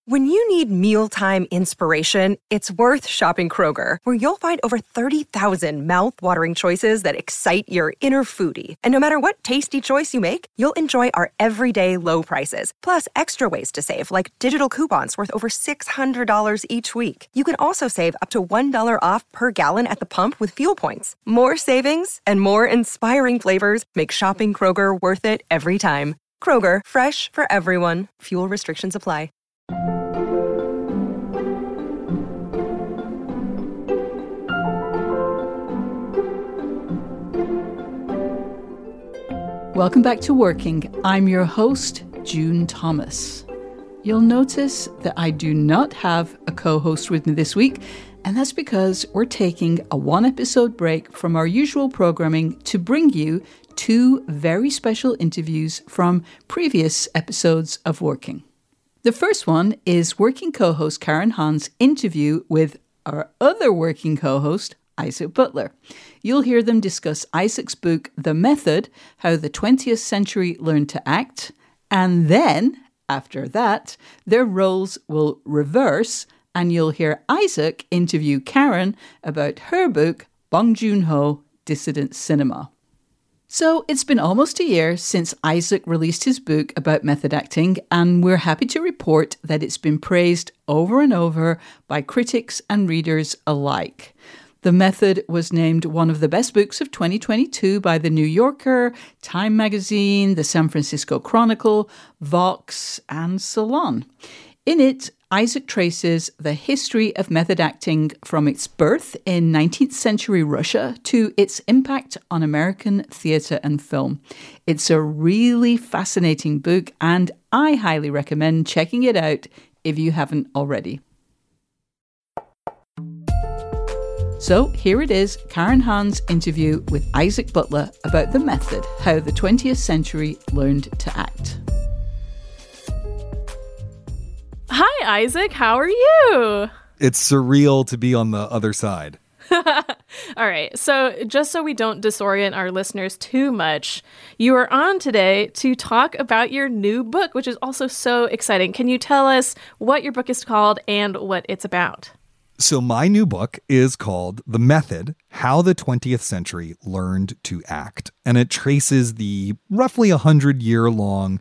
When you need mealtime inspiration, it's worth shopping Kroger, where you'll find over 30,000 mouth-watering choices that excite your inner foodie. And no matter what tasty choice you make, you'll enjoy our everyday low prices, plus extra ways to save, like digital coupons worth over $600 each week. You can also save up to $1 off per gallon at the pump with fuel points. More savings and more inspiring flavors make shopping Kroger worth it every time. Kroger, fresh for everyone. Fuel restrictions apply. Welcome back to Working. I'm your host, June Thomas. You'll notice that I do not have a co-host with me this week, and that's because we're taking a one-episode break from our usual programming to bring you two very special interviews from previous episodes of Working. The first one is Working co-host Karen Han's interview with our other Working co-host, Isaac Butler. You'll hear them discuss Isaac's book, The Method, How the 20th Century Learned to Act, and then, after that, their roles will reverse, and you'll hear Isaac interview Karen about her book, Bong Joon-ho, Dissident Cinema. So it's been almost a year since Isaac released his book about method acting, and we're happy to report that it's been praised over and over by critics and readers alike. The Method was named one of the best books of 2022 by The New Yorker, Time Magazine, the San Francisco Chronicle, Vox, and Salon. In it, Isaac traces the history of method acting from its birth in 19th century Russia to its impact on American theatre and film. It's a really fascinating book, and I highly recommend checking it out if you haven't already. So here it is, Karen Han's interview with Isaac Butler about The Method, How the 20th Century Learned to Act. Hi, Isaac. How are you? It's surreal to be on the other side. All right. So just so we don't disorient our listeners too much, you are on today to talk about your new book, which is also so exciting. Can you tell us what your book is called and what it's about? So my new book is called The Method, How the 20th Century Learned to Act. And it traces the roughly 100-year-long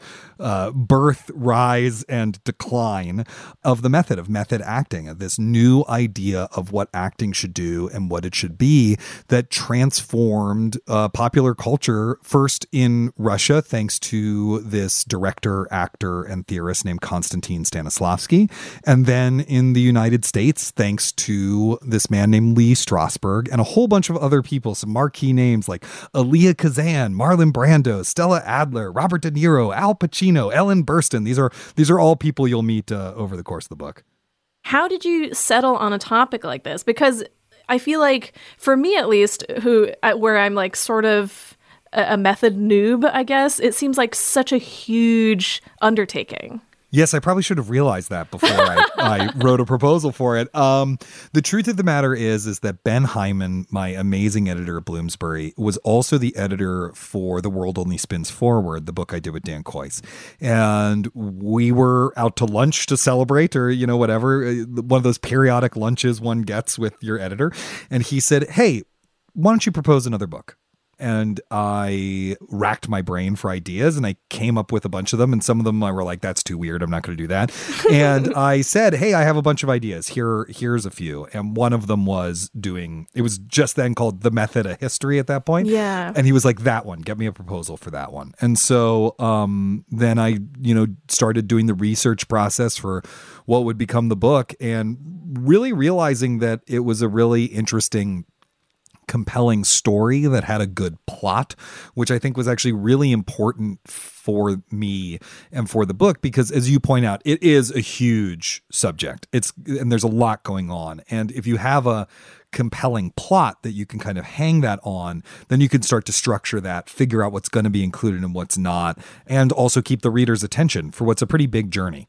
birth, rise, and decline of the method of method acting, of this new idea of what acting should do and what it should be that transformed popular culture, first in Russia, thanks to this director, actor, and theorist named Konstantin Stanislavski, and then in the United States, thanks to this man named Lee Strasberg and a whole bunch of other people, some marquee names like Aaliyah Kazan, Marlon Brando, Stella Adler, Robert De Niro, Al Pacino, Ellen Burstyn. These are all people you'll meet over the course of the book. How did you settle on a topic like this? Because I feel like, for me at least, where I'm like sort of a method noob, I guess, it seems like such a huge undertaking. Yes, I probably should have realized that before I wrote a proposal for it. The truth of the matter is that Ben Hyman, my amazing editor at Bloomsbury, was also the editor for The World Only Spins Forward, the book I did with Dan Kois. And we were out to lunch to celebrate, or, whatever, one of those periodic lunches one gets with your editor. And he said, hey, why don't you propose another book? And I racked my brain for ideas, and I came up with a bunch of them. And some of them I were like, that's too weird, I'm not going to do that. And I said, hey, I have a bunch of ideas. Here's a few. And one of them was it was just then called The Method, A History at that point. Yeah. And he was like, that one, get me a proposal for that one. And so then I, started doing the research process for what would become the book, and really realizing that it was a really interesting, compelling story that had a good plot, which I think was actually really important for me and for the book, because as you point out, it is a huge subject. And there's a lot going on. And if you have a compelling plot that you can kind of hang that on, then you can start to structure that, figure out what's going to be included and what's not, and also keep the reader's attention for what's a pretty big journey.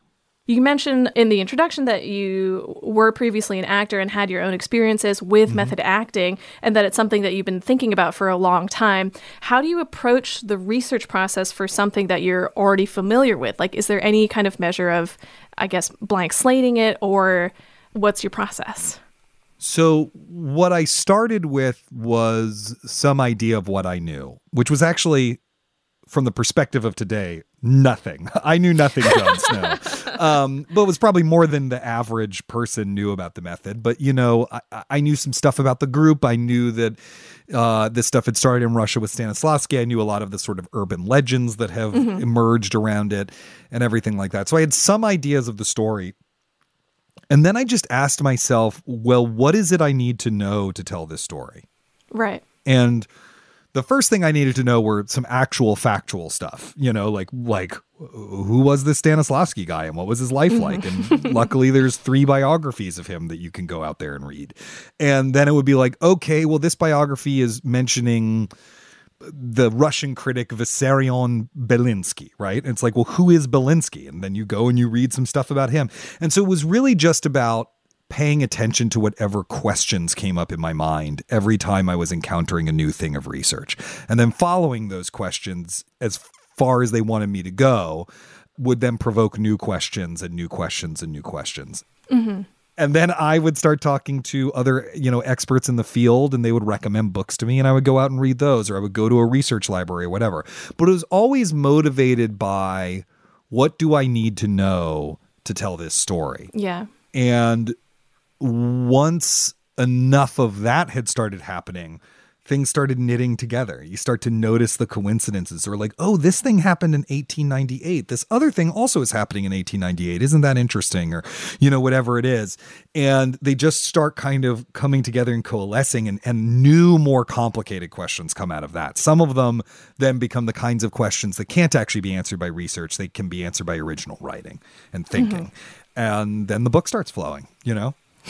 You mentioned in the introduction that you were previously an actor and had your own experiences with method acting, and that it's something that you've been thinking about for a long time. How do you approach the research process for something that you're already familiar with? Like, is there any kind of measure of, I guess, blank slating it, or what's your process? So what I started with was some idea of what I knew, which was actually, from the perspective of today, nothing. I knew nothing Jon Snow. But it was probably more than the average person knew about the method. But, you know, I knew some stuff about the group. I knew that this stuff had started in Russia with Stanislavski. I knew a lot of the sort of urban legends that have emerged around it and everything like that. So I had some ideas of the story. And then I just asked myself, well, what is it I need to know to tell this story? Right. And the first thing I needed to know were some actual factual stuff, you know, like who was this Stanislavski guy and what was his life like? And luckily there's 3 biographies of him that you can go out there and read. And then it would be like, okay, well, this biography is mentioning the Russian critic Vissarion Belinsky, right? And it's like, well, who is Belinsky? And then you go and you read some stuff about him. And so it was really just about paying attention to whatever questions came up in my mind every time I was encountering a new thing of research. And then following those questions as far as they wanted me to go would then provoke new questions and new questions and new questions. And then I would start talking to other, you know, experts in the field, and they would recommend books to me, and I would go out and read those, or I would go to a research library or whatever. But it was always motivated by, what do I need to know to tell this story? Yeah. And once enough of that had started happening, things started knitting together. You start to notice the coincidences, or like, oh, this thing happened in 1898. This other thing also is happening in 1898. Isn't that interesting? Or, you know, whatever it is. And they just start kind of coming together and coalescing, and new, more complicated questions come out of that. Some of them then become the kinds of questions that can't actually be answered by research. They can be answered by original writing and thinking. And then the book starts flowing, you know?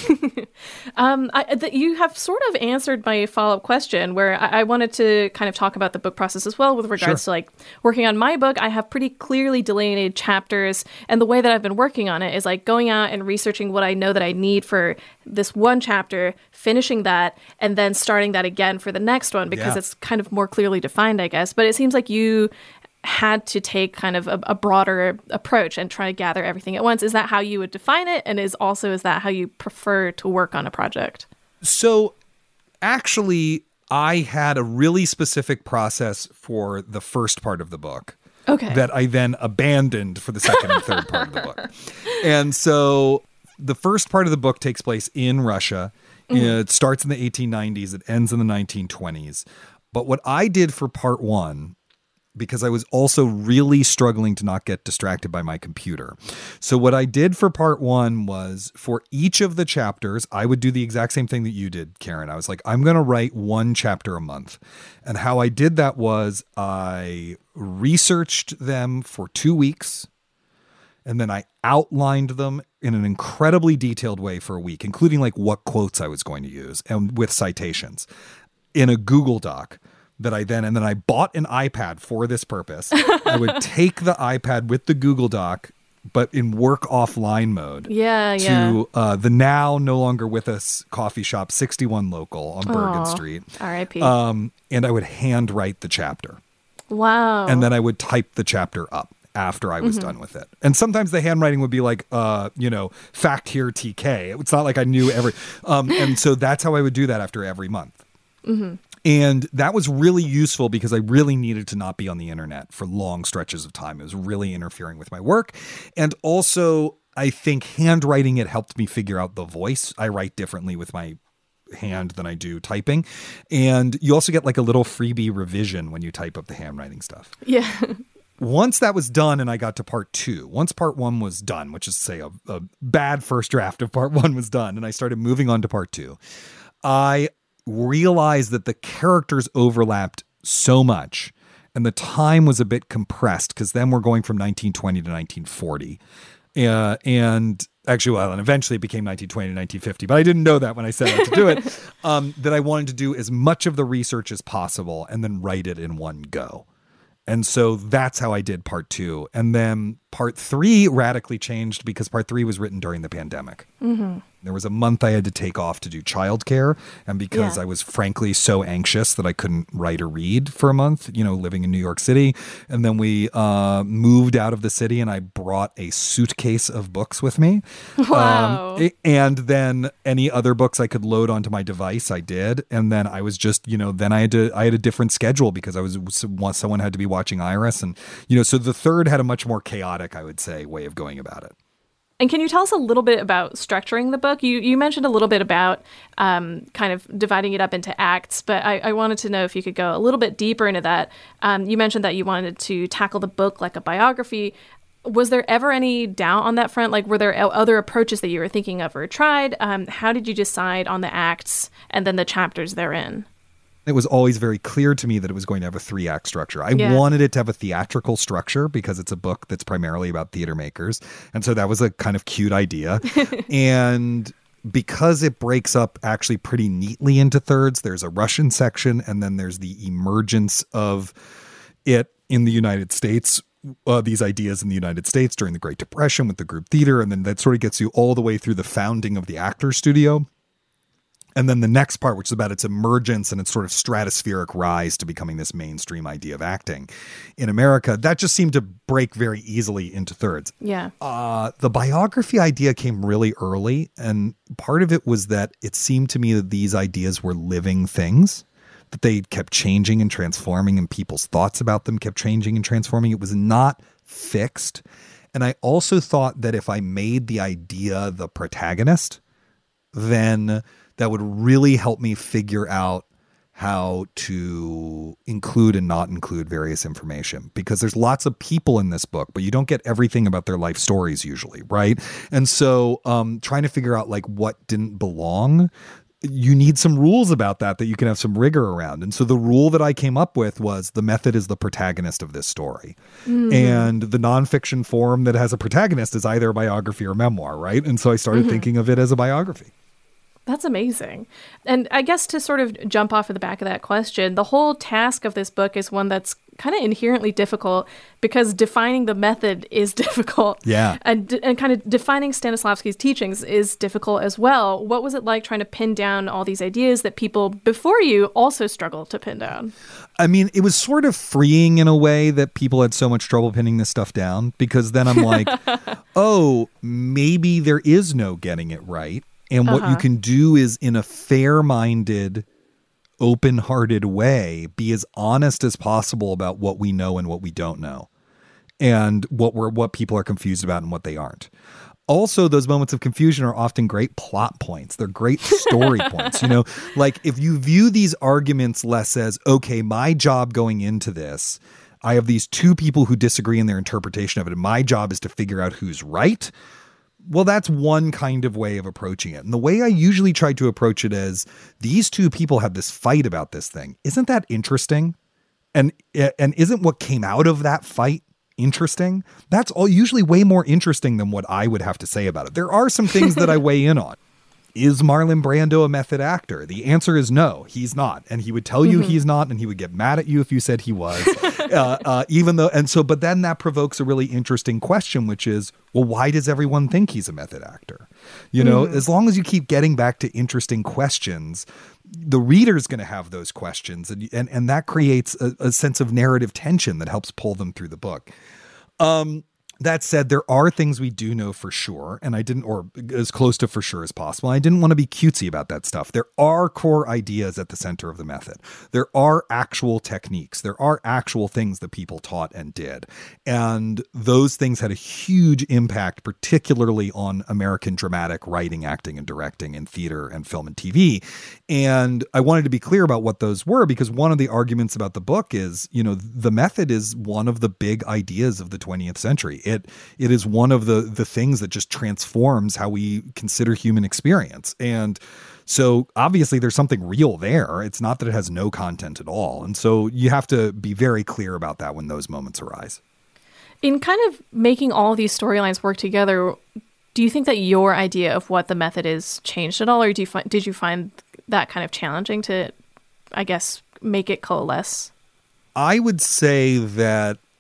You have sort of answered my follow-up question, where I wanted to kind of talk about the book process as well with regards to like working on my book. I have pretty clearly delineated chapters, and the way that I've been working on it is like going out and researching what I know that I need for this one chapter, finishing that, and then starting that again for the next one, because it's kind of more clearly defined, I guess. But it seems like you had to take kind of a broader approach and try to gather everything at once. Is that how you would define it? And is that how you prefer to work on a project? So actually, I had a really specific process for the first part of the book. Okay. That I then abandoned for the second and third part of the book. And so the first part of the book takes place in Russia. It starts in the 1890s. It ends in the 1920s. But what I did for part 1, because I was also really struggling to not get distracted by my computer. So what I did for part 1 was, for each of the chapters, I would do the exact same thing that you did, Karen. I was like, I'm going to write 1 chapter a month. And how I did that was I researched them for 2 weeks, and then I outlined them in an incredibly detailed way for a week, including like what quotes I was going to use and with citations in a Google Doc. And then I bought an iPad for this purpose. I would take the iPad with the Google Doc, but in work offline mode. To the now no longer with us coffee shop 61 Local on Bergen Street. R.I.P. And I would handwrite the chapter. Wow. And then I would type the chapter up after I was done with it. And sometimes the handwriting would be like, fact here TK. It's not like I knew every, and so that's how I would do that after every month. And that was really useful because I really needed to not be on the internet for long stretches of time. It was really interfering with my work. And also, I think handwriting it helped me figure out the voice. I write differently with my hand than I do typing. And you also get like a little freebie revision when you type up the handwriting stuff. Yeah. Once that was done and I got to part 2, once part 1 was done, which is to say a bad first draft of part 1 was done, and I started moving on to part 2, I realized that the characters overlapped so much and the time was a bit compressed, because then we're going from 1920 to 1940. And actually, and eventually it became 1920 to 1950, but I didn't know that when I set out to do it, that I wanted to do as much of the research as possible and then write it in one go. And so that's how I did part 2. And then Part 3 radically changed because Part 3 was written during the pandemic. Mm-hmm. There was a month I had to take off to do childcare, and because I was frankly so anxious that I couldn't write or read for a month, living in New York City. And then we moved out of the city, and I brought a suitcase of books with me. Wow. And then any other books I could load onto my device, I did. And then I was just, then I had a different schedule because someone had to be watching Iris. And, so the third had a much more chaotic, I would say, way of going about it. And can you tell us a little bit about structuring the book? You mentioned a little bit about kind of dividing it up into acts, but I wanted to know if you could go a little bit deeper into that. You mentioned that you wanted to tackle the book like a biography. Was there ever any doubt on that front? Like, were there other approaches that you were thinking of or tried? How did you decide on the acts and then the chapters therein? It was always very clear to me that it was going to have a 3-act structure. I wanted it to have a theatrical structure because it's a book that's primarily about theater makers. And so that was a kind of cute idea. And because it breaks up actually pretty neatly into thirds, there's a Russian section, and then there's the emergence of it in the United States, these ideas in the United States during the Great Depression with the group theater. And then that sort of gets you all the way through the founding of the Actors Studio. And then the next part, which is about its emergence and its sort of stratospheric rise to becoming this mainstream idea of acting in America, that just seemed to break very easily into thirds. Yeah. The biography idea came really early. And part of it was that it seemed to me that these ideas were living things, that they kept changing and transforming, and people's thoughts about them kept changing and transforming. It was not fixed. And I also thought that if I made the idea the protagonist, then that would really help me figure out how to include and not include various information, because there's lots of people in this book, but you don't get everything about their life stories usually, right? And so trying to figure out like what didn't belong, you need some rules about that you can have some rigor around. And so the rule that I came up with was the method is the protagonist of this story. Mm. And the nonfiction form that has a protagonist is either a biography or memoir, right? And so I started thinking of it as a biography. That's amazing. And I guess to sort of jump off of the back of that question, the whole task of this book is one that's kind of inherently difficult because defining the method is difficult. Yeah. And kind of defining Stanislavski's teachings is difficult as well. What was it like trying to pin down all these ideas that people before you also struggled to pin down? I mean, it was sort of freeing in a way that people had so much trouble pinning this stuff down, because then I'm like, oh, maybe there is no getting it right. And what you can do is, in a fair-minded, open-hearted way, be as honest as possible about what we know and what we don't know, and what people are confused about and what they aren't. Also, those moments of confusion are often great plot points. They're great story points. Like if you view these arguments less as, okay, my job going into this, I have these two people who disagree in their interpretation of it, and my job is to figure out who's right. Well, that's one kind of way of approaching it. And the way I usually try to approach it is, these two people have this fight about this thing. Isn't that interesting? And isn't what came out of that fight interesting? That's all usually way more interesting than what I would have to say about it. There are some things that I weigh in on. Is Marlon Brando a method actor? The answer is no, he's not. And he would tell you he's not, and he would get mad at you if you said he was. But then that provokes a really interesting question, which is, well, why does everyone think he's a method actor? As long as you keep getting back to interesting questions, the reader's going to have those questions. And that creates a sense of narrative tension that helps pull them through the book. That said, there are things we do know for sure, and I didn't, or as close to for sure as possible. I didn't want to be cutesy about that stuff. There are core ideas at the center of the method. There are actual techniques. There are actual things that people taught and did. And those things had a huge impact, particularly on American dramatic writing, acting, and directing in theater and film and TV. And I wanted to be clear about what those were, because one of the arguments about the book is, the method is one of the big ideas of the 20th century. It is one of the things that just transforms how we consider human experience. And so obviously there's something real there. It's not that it has no content at all. And so you have to be very clear about that when those moments arise. In kind of making all these storylines work together, do you think that your idea of what the method is changed at all? Or did you find that kind of challenging to, I guess, make it coalesce? I would say that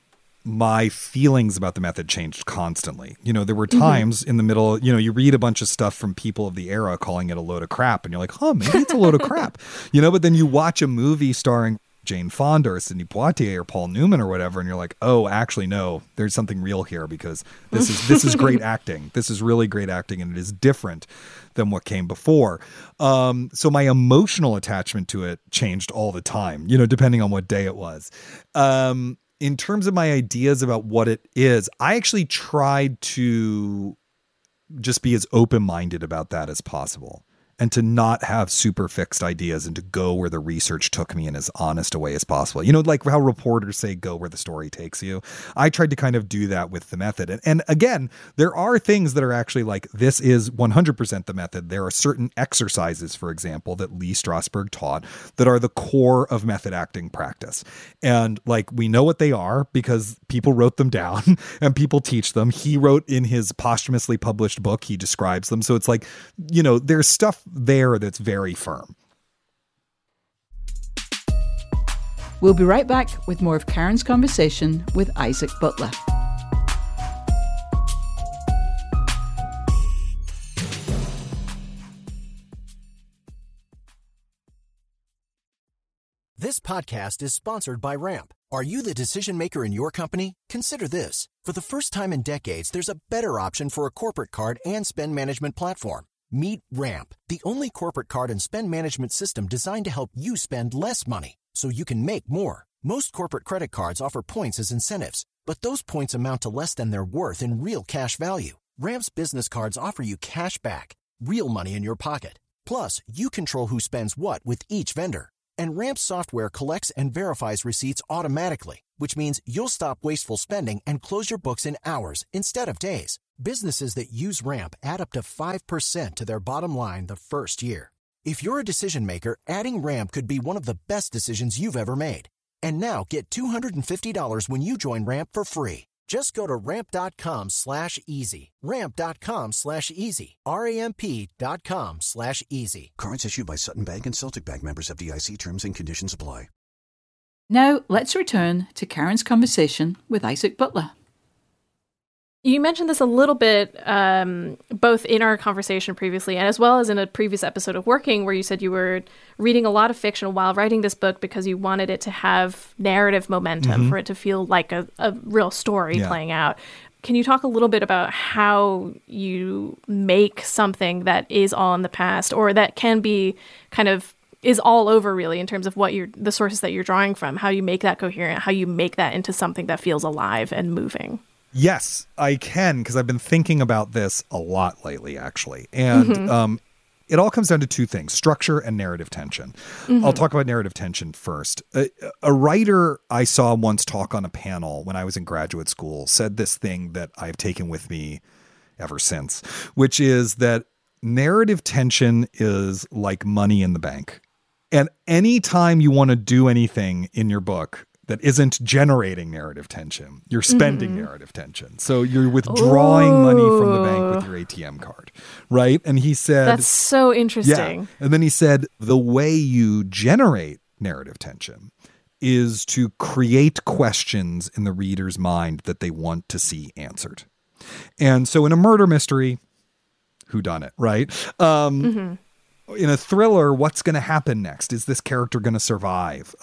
my feelings about the method changed constantly. There were times in the middle, you read a bunch of stuff from people of the era calling it a load of crap, and you're like, maybe it's a load of crap, but then you watch a movie starring Jane Fonda or Sidney Poitier or Paul Newman or whatever, and you're like, oh, actually, no, there's something real here, because this is great acting. This is really great acting, and it is different than what came before. So my emotional attachment to it changed all the time, depending on what day it was. In terms of my ideas about what it is, I actually tried to just be as open-minded about that as possible, and to not have super fixed ideas, and to go where the research took me in as honest a way as possible. Like how reporters say, go where the story takes you. I tried to kind of do that with the method. And again, there are things that are actually like, this is 100% the method. There are certain exercises, for example, that Lee Strasberg taught that are the core of method acting practice. And like, we know what they are because people wrote them down and people teach them. He wrote in his posthumously published book, he describes them. So it's like, there's stuff there that's very firm. We'll be right back with more of Karen's conversation with Isaac Butler. This podcast is sponsored by Ramp. Are you the decision maker in your company? Consider this. For the first time in decades, there's a better option for a corporate card and spend management platform. Meet Ramp, the only corporate card and spend management system designed to help you spend less money so you can make more. Most corporate credit cards offer points as incentives, but those points amount to less than their worth in real cash value. Ramp's business cards offer you cash back, real money in your pocket. Plus, you control who spends what with each vendor. And Ramp's software collects and verifies receipts automatically, which means you'll stop wasteful spending and close your books in hours instead of days. Businesses that use Ramp add up to 5% to their bottom line the first year. If you're a decision maker, adding Ramp could be one of the best decisions you've ever made. And now get $250 when you join Ramp for free. Just go to ramp.com/easy. Ramp.com/easy. RAMP.com/easy. Cards issued by Sutton Bank and Celtic Bank, members of FDIC. Terms and conditions apply. Now, let's return to Karen's conversation with Isaac Butler. You mentioned this a little bit, both in our conversation previously and as well as in a previous episode of Working, where you said you were reading a lot of fiction while writing this book because you wanted it to have narrative momentum, for it to feel like a real story playing out. Can you talk a little bit about how you make something that is all in the past, or that can be kind of is all over, really, in terms of what the sources that you're drawing from, how you make that coherent, how you make that into something that feels alive and moving? Yes, I can, because I've been thinking about this a lot lately, actually. And it all comes down to two things, structure and narrative tension. I'll talk about narrative tension first. A writer I saw once talk on a panel when I was in graduate school said this thing that I've taken with me ever since, which is that narrative tension is like money in the bank. And anytime you want to do anything in your book that isn't generating narrative tension, you're spending narrative tension. So you're withdrawing money from the bank with your ATM card, right? And he said... That's so interesting. Yeah. And then he said, the way you generate narrative tension is to create questions in the reader's mind that they want to see answered. And so in a murder mystery, whodunit, right? In a thriller, what's going to happen next? Is this character going to survive?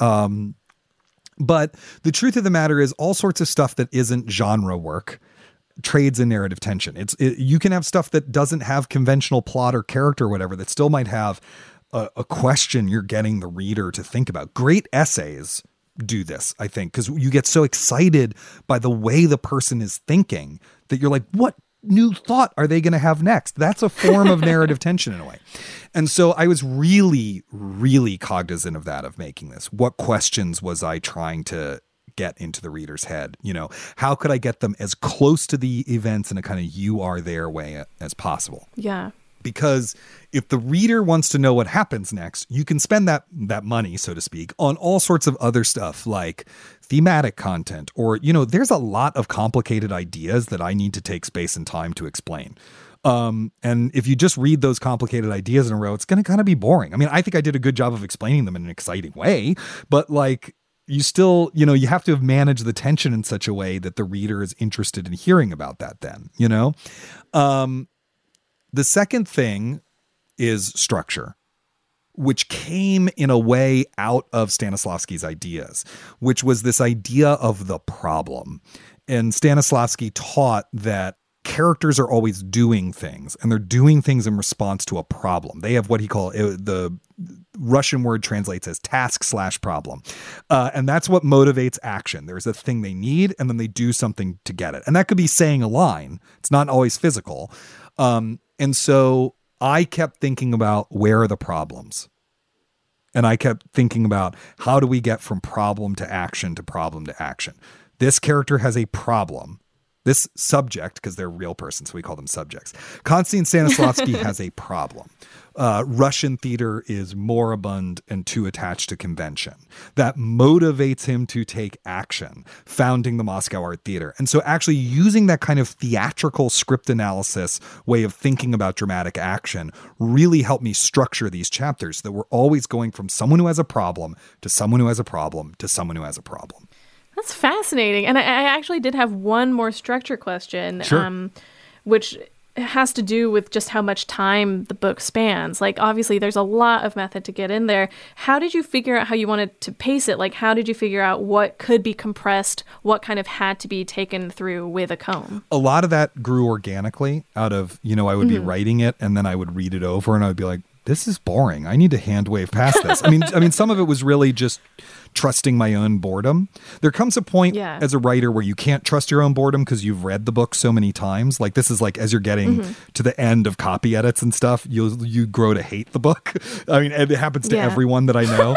But the truth of the matter is all sorts of stuff that isn't genre work trades in narrative tension. You can have stuff that doesn't have conventional plot or character or whatever that still might have a question you're getting the reader to think about. Great essays do this, I think, because you get so excited by the way the person is thinking that you're like, what new thought are they going to have next? That's a form of narrative tension in a way. And so I was really, really cognizant of that, of making this. What questions was I trying to get into the reader's head? How could I get them as close to the events in a kind of you are there way as possible? Yeah. Because if the reader wants to know what happens next, you can spend that money, so to speak, on all sorts of other stuff like thematic content, or, there's a lot of complicated ideas that I need to take space and time to explain. And if you just read those complicated ideas in a row, it's going to kind of be boring. I mean, I think I did a good job of explaining them in an exciting way, but you still, you have to have managed the tension in such a way that the reader is interested in hearing about that then, The second thing is structure, which came in a way out of Stanislavski's ideas, which was this idea of the problem. And Stanislavski taught that characters are always doing things, and they're doing things in response to a problem. They have what he called, the Russian word translates as task/problem. And that's what motivates action. There's a thing they need, and then they do something to get it. And that could be saying a line. It's not always physical. And so I kept thinking about, where are the problems? And I kept thinking about, how do we get from problem to action to problem to action? This character has a problem. This subject, because they're real persons, so we call them subjects. Konstantin Stanislavski has a problem. Russian theater is moribund and too attached to convention. That motivates him to take action, founding the Moscow Art Theater. And so actually using that kind of theatrical script analysis way of thinking about dramatic action really helped me structure these chapters, that we're always going from someone who has a problem to someone who has a problem to someone who has a problem. That's fascinating. And I actually did have one more structure question, sure. Which has to do with just how much time the book spans. Like, obviously, there's a lot of method to get in there. How did you figure out how you wanted to pace it? Like, how did you figure out what could be compressed, what kind of had to be taken through with a comb? A lot of that grew organically out of, I would be writing it, and then I would read it over, and I would be like, this is boring. I need to hand wave past this. I mean, some of it was really just trusting my own boredom. There comes a point as a writer where you can't trust your own boredom because you've read the book so many times. Like, this is like, as you're getting to the end of copy edits and stuff, you grow to hate the book. I mean, it happens to everyone that I know.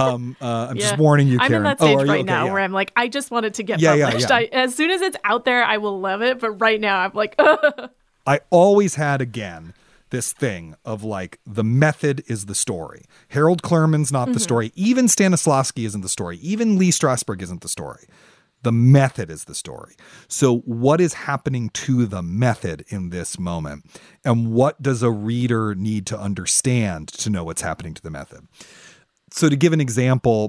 I'm just warning you, Karen. I'm in that stage right now where I'm like, I just want it to get published. As soon as it's out there, I will love it. But right now, I'm like, I always had, again, this thing of like, the method is the story. Harold Clurman's not the story. Even Stanislavski isn't the story. Even Lee Strasberg isn't the story. The method is the story. So what is happening to the method in this moment? And what does a reader need to understand to know what's happening to the method? So to give an example,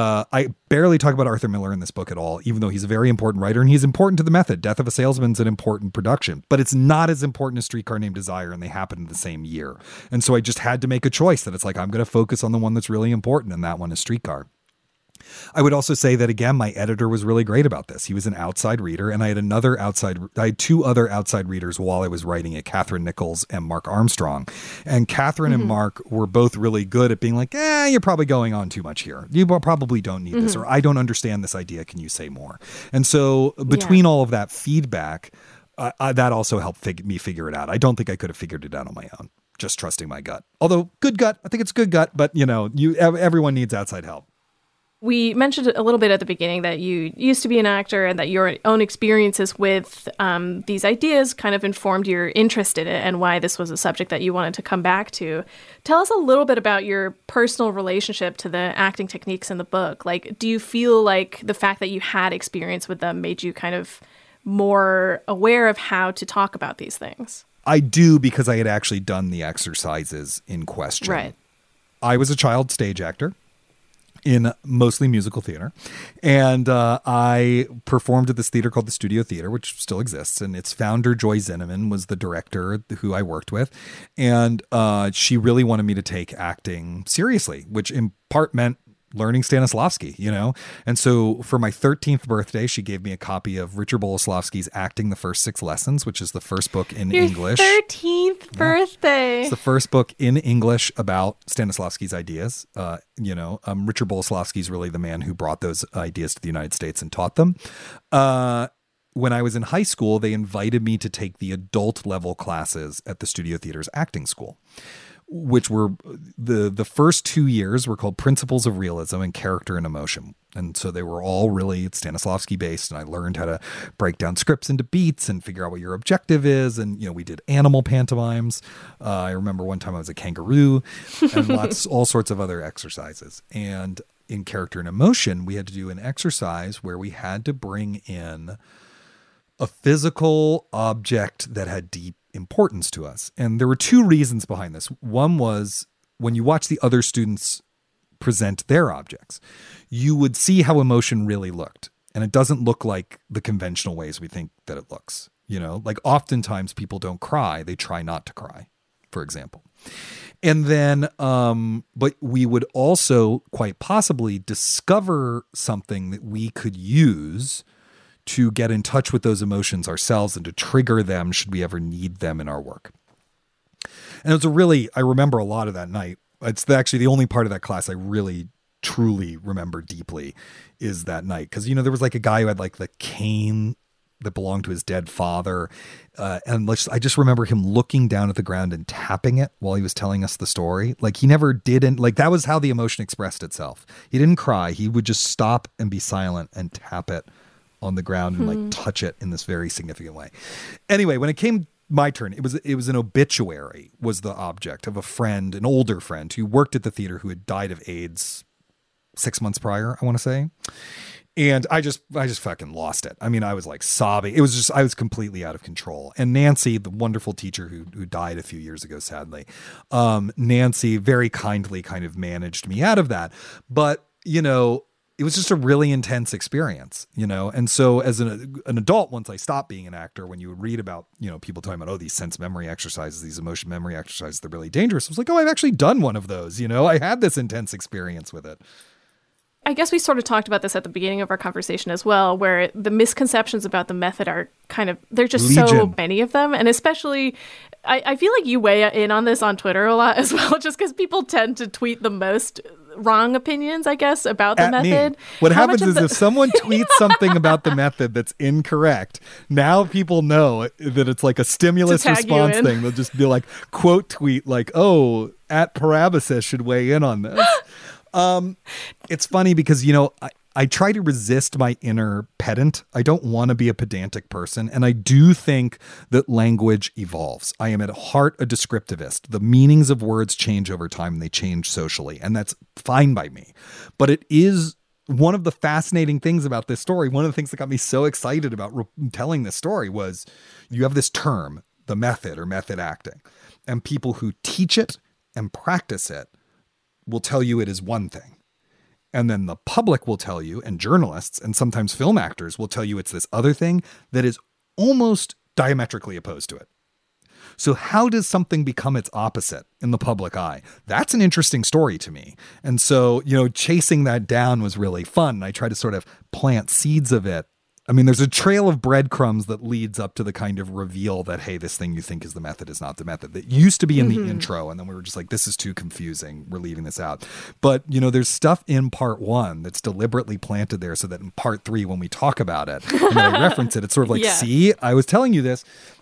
I barely talk about Arthur Miller in this book at all, even though he's a very important writer and he's important to the method. Death of a Salesman's an important production, but it's not as important as Streetcar Named Desire, and they happen in the same year. And so I just had to make a choice that it's like, I'm going to focus on the one that's really important, and that one is Streetcar. I would also say that, again, my editor was really great about this. He was an outside reader, and I had two other outside readers while I was writing it, Catherine Nichols and Mark Armstrong. And Catherine and Mark were both really good at being like, you're probably going on too much here. You probably don't need this, or I don't understand this idea. Can you say more? And so between all of that feedback, that also helped me figure it out. I don't think I could have figured it out on my own, just trusting my gut. Although good gut, I think it's good gut, but everyone needs outside help. We mentioned a little bit at the beginning that you used to be an actor and that your own experiences with these ideas kind of informed your interest in it and why this was a subject that you wanted to come back to. Tell us a little bit about your personal relationship to the acting techniques in the book. Like, do you feel like the fact that you had experience with them made you kind of more aware of how to talk about these things? I do, because I had actually done the exercises in question. Right. I was a child stage actor in mostly musical theater. And I performed at this theater called the Studio Theater, which still exists. And its founder, Joy Zinnemann, was the director who I worked with. And she really wanted me to take acting seriously, which in part meant learning Stanislavski, And so for my 13th birthday, she gave me a copy of Richard Boleslavsky's Acting the First 6 Lessons, which is the first book in English. 13th birthday. It's the first book in English about Stanislavski's ideas. Richard Boleslavsky is really the man who brought those ideas to the United States and taught them. When I was in high school, they invited me to take the adult level classes at the Studio Theater's acting school, which were the first 2 years were called Principles of Realism and Character and Emotion. And so they were all really Stanislavski based. And I learned how to break down scripts into beats and figure out what your objective is. And, we did animal pantomimes. I remember one time I was a kangaroo and all sorts of other exercises. And in Character and Emotion, we had to do an exercise where we had to bring in a physical object that had deep importance to us. And there were two reasons behind this. One was when you watch the other students present their objects, you would see how emotion really looked. And it doesn't look like the conventional ways we think that it looks. You know, like oftentimes people don't cry. They try not to cry, for example. And then, but we would also quite possibly discover something that we could use to get in touch with those emotions ourselves and to trigger them should we ever need them in our work. And it was I remember a lot of that night. It's actually the only part of that class I really truly remember deeply is that night. Cause there was like a guy who had like the cane that belonged to his dead father. And I just remember him looking down at the ground and tapping it while he was telling us the story. Like he never didn't, like that was how the emotion expressed itself. He didn't cry. He would just stop and be silent and tap it on the ground and like touch it in this very significant way. Anyway, when it came my turn, it was an obituary was the object of a friend, an older friend who worked at the theater who had died of AIDS 6 months prior, I want to say. And I just fucking lost it. I mean, I was like sobbing. I was completely out of control. And Nancy, the wonderful teacher who died a few years ago, sadly, Nancy very kindly kind of managed me out of that. But, it was just a really intense experience, And so as an adult, once I stopped being an actor, when you would read about, people talking about, these sense memory exercises, these emotion memory exercises, they're really dangerous. I was like, I've actually done one of those, I had this intense experience with it. I guess we sort of talked about this at the beginning of our conversation as well, where the misconceptions about the method are they're just Legion. So many of them. And especially, I feel like you weigh in on this on Twitter a lot as well, just because people tend to tweet the most wrong opinions, I guess, about the method. Me. What happens is if someone tweets something about the method that's incorrect, now people know that it's like a stimulus response thing. They'll just be like, quote tweet like, oh, @Parabasis should weigh in on this. It's funny because, I try to resist my inner pedant. I don't want to be a pedantic person. And I do think that language evolves. I am at heart a descriptivist. The meanings of words change over time and they change socially. And that's fine by me. But it is one of the fascinating things about this story. One of the things that got me so excited about telling this story was you have this term, the method or method acting. And people who teach it and practice it will tell you it is one thing. And then the public will tell you, and journalists and sometimes film actors will tell you it's this other thing that is almost diametrically opposed to it. So how does something become its opposite in the public eye? That's an interesting story to me. And so, chasing that down was really fun. I try to sort of plant seeds of it. I mean, there's a trail of breadcrumbs that leads up to the kind of reveal that, hey, this thing you think is the method is not the method. That used to be in the intro. And then we were just like, this is too confusing. We're leaving this out. But, there's stuff in part 1 that's deliberately planted there so that in part 3, when we talk about it and I reference it, it's sort of like, see, I was telling you this.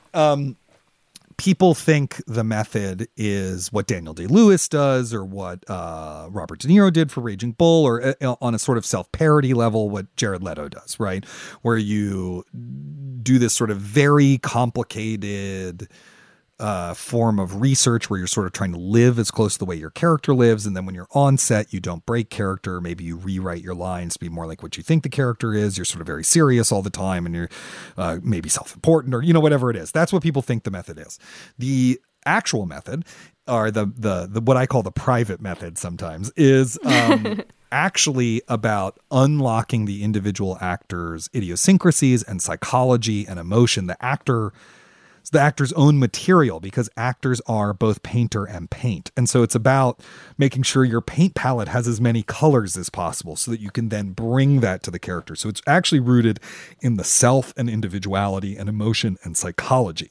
People think the method is what Daniel Day-Lewis does or what Robert De Niro did for Raging Bull or on a sort of self-parody level, what Jared Leto does, right? Where you do this sort of very complicated form of research where you're sort of trying to live as close to the way your character lives. And then when you're on set, you don't break character. Maybe you rewrite your lines to be more like what you think the character is. You're sort of very serious all the time and you're maybe self-important or, whatever it is. That's what people think the method is. The actual method or the what I call the private method sometimes is actually about unlocking the individual actor's idiosyncrasies and psychology and emotion. The actor's own material, because actors are both painter and paint. And so it's about making sure your paint palette has as many colors as possible so that you can then bring that to the character. So it's actually rooted in the self and individuality and emotion and psychology,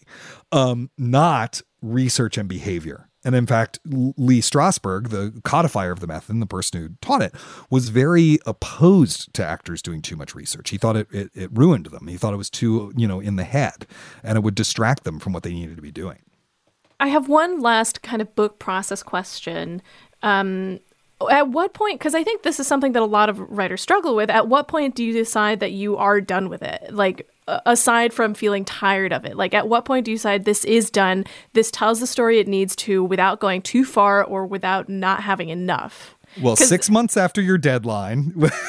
not research and behavior. And in fact, Lee Strasberg, the codifier of the method and the person who taught it, was very opposed to actors doing too much research. He thought it ruined them. He thought it was too, in the head and it would distract them from what they needed to be doing. I have one last kind of book process question. At what point, because I think this is something that a lot of writers struggle with, at what point do you decide that you are done with it? Like, aside from feeling tired of it, like at what point do you decide this is done, this tells the story it needs to without going too far or without not having enough? Well, 6 months after your deadline,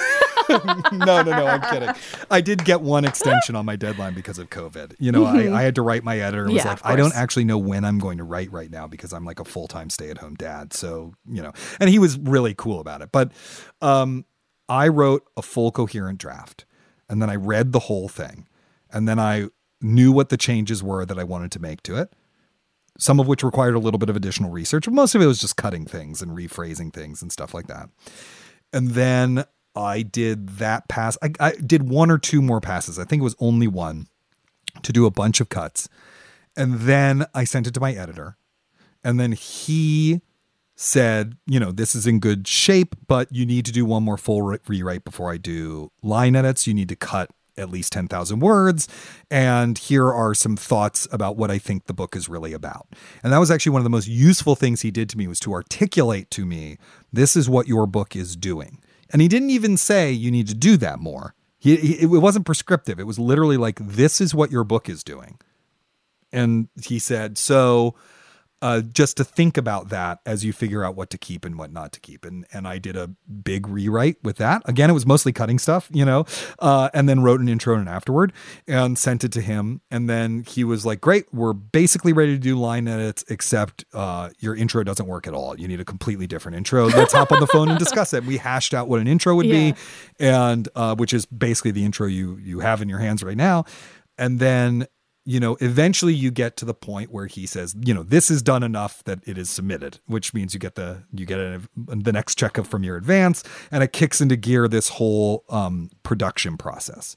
No, I'm kidding. I did get one extension on my deadline because of COVID. You know, I had to write my editor and was like, I don't actually know when I'm going to write right now because I'm like a full-time stay-at-home dad. So, you know, and he was really cool about it. But I wrote a full coherent draft and then I read the whole thing. And then I knew what the changes were that I wanted to make to it. Some of which required a little bit of additional research. But most of it was just cutting things and rephrasing things and stuff like that. And then I did that pass. I did one or two more passes. I think it was only one to do a bunch of cuts. And then I sent it to my editor. And then he said, you know, this is in good shape, but you need to do one more full rewrite before I do line edits. You need to cut at least 10,000 words. And here are some thoughts about what I think the book is really about. And that was actually one of the most useful things he did to me, was to articulate to me, this is what your book is doing. And he didn't even say you need to do that more. It wasn't prescriptive. It was literally like, this is what your book is doing. And he said, so just to think about that as you figure out what to keep and what not to keep. And I did a big rewrite with that. Again, it was mostly cutting stuff, you know, and then wrote an intro and an afterward and sent it to him. And then he was like, great, we're basically ready to do line edits, except your intro doesn't work at all. You need a completely different intro. Let's hop on the phone and discuss it. We hashed out what an intro would be, and which is basically the intro you have in your hands right now. And then, you know, eventually you get to the point where he says, you know, this is done enough that it is submitted, which means you get the next checkup from your advance, and it kicks into gear this whole production process.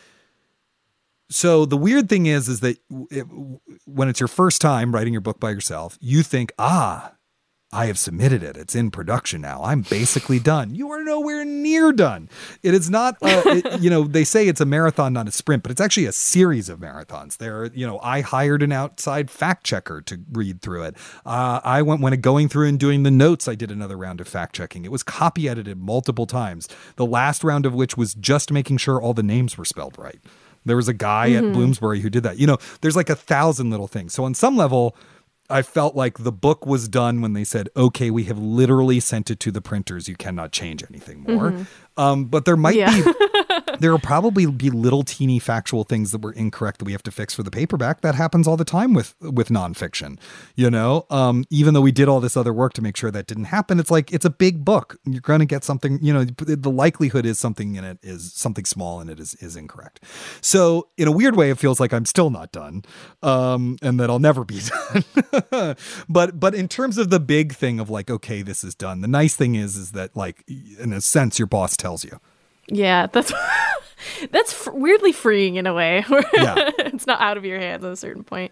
So the weird thing is that when it's your first time writing your book by yourself, you think, I have submitted it. It's in production now. I'm basically done. You are nowhere near done. It is not, you know, they say it's a marathon, not a sprint, but it's actually a series of marathons. I hired an outside fact checker to read through it. When going through and doing the notes, I did another round of fact checking. It was copy edited multiple times. The last round of which was just making sure all the names were spelled right. There was a guy at Bloomsbury who did that. You know, there's like 1,000 little things. So on some level, I felt like the book was done when they said, okay, we have literally sent it to the printers. You cannot change anything more. But there might be, there will probably be little teeny factual things that were incorrect that we have to fix for the paperback. That happens all the time with nonfiction, you know, even though we did all this other work to make sure that didn't happen. It's like, it's a big book. You're going to get something, you know, the likelihood is something in it is something small and it is incorrect. So in a weird way, it feels like I'm still not done, and that I'll never be done. But in terms of the big thing of like, okay, this is done. The nice thing is that, like, in a sense, your boss tells you. Yeah, that's weirdly freeing in a way. Yeah. It's not out of your hands at a certain point.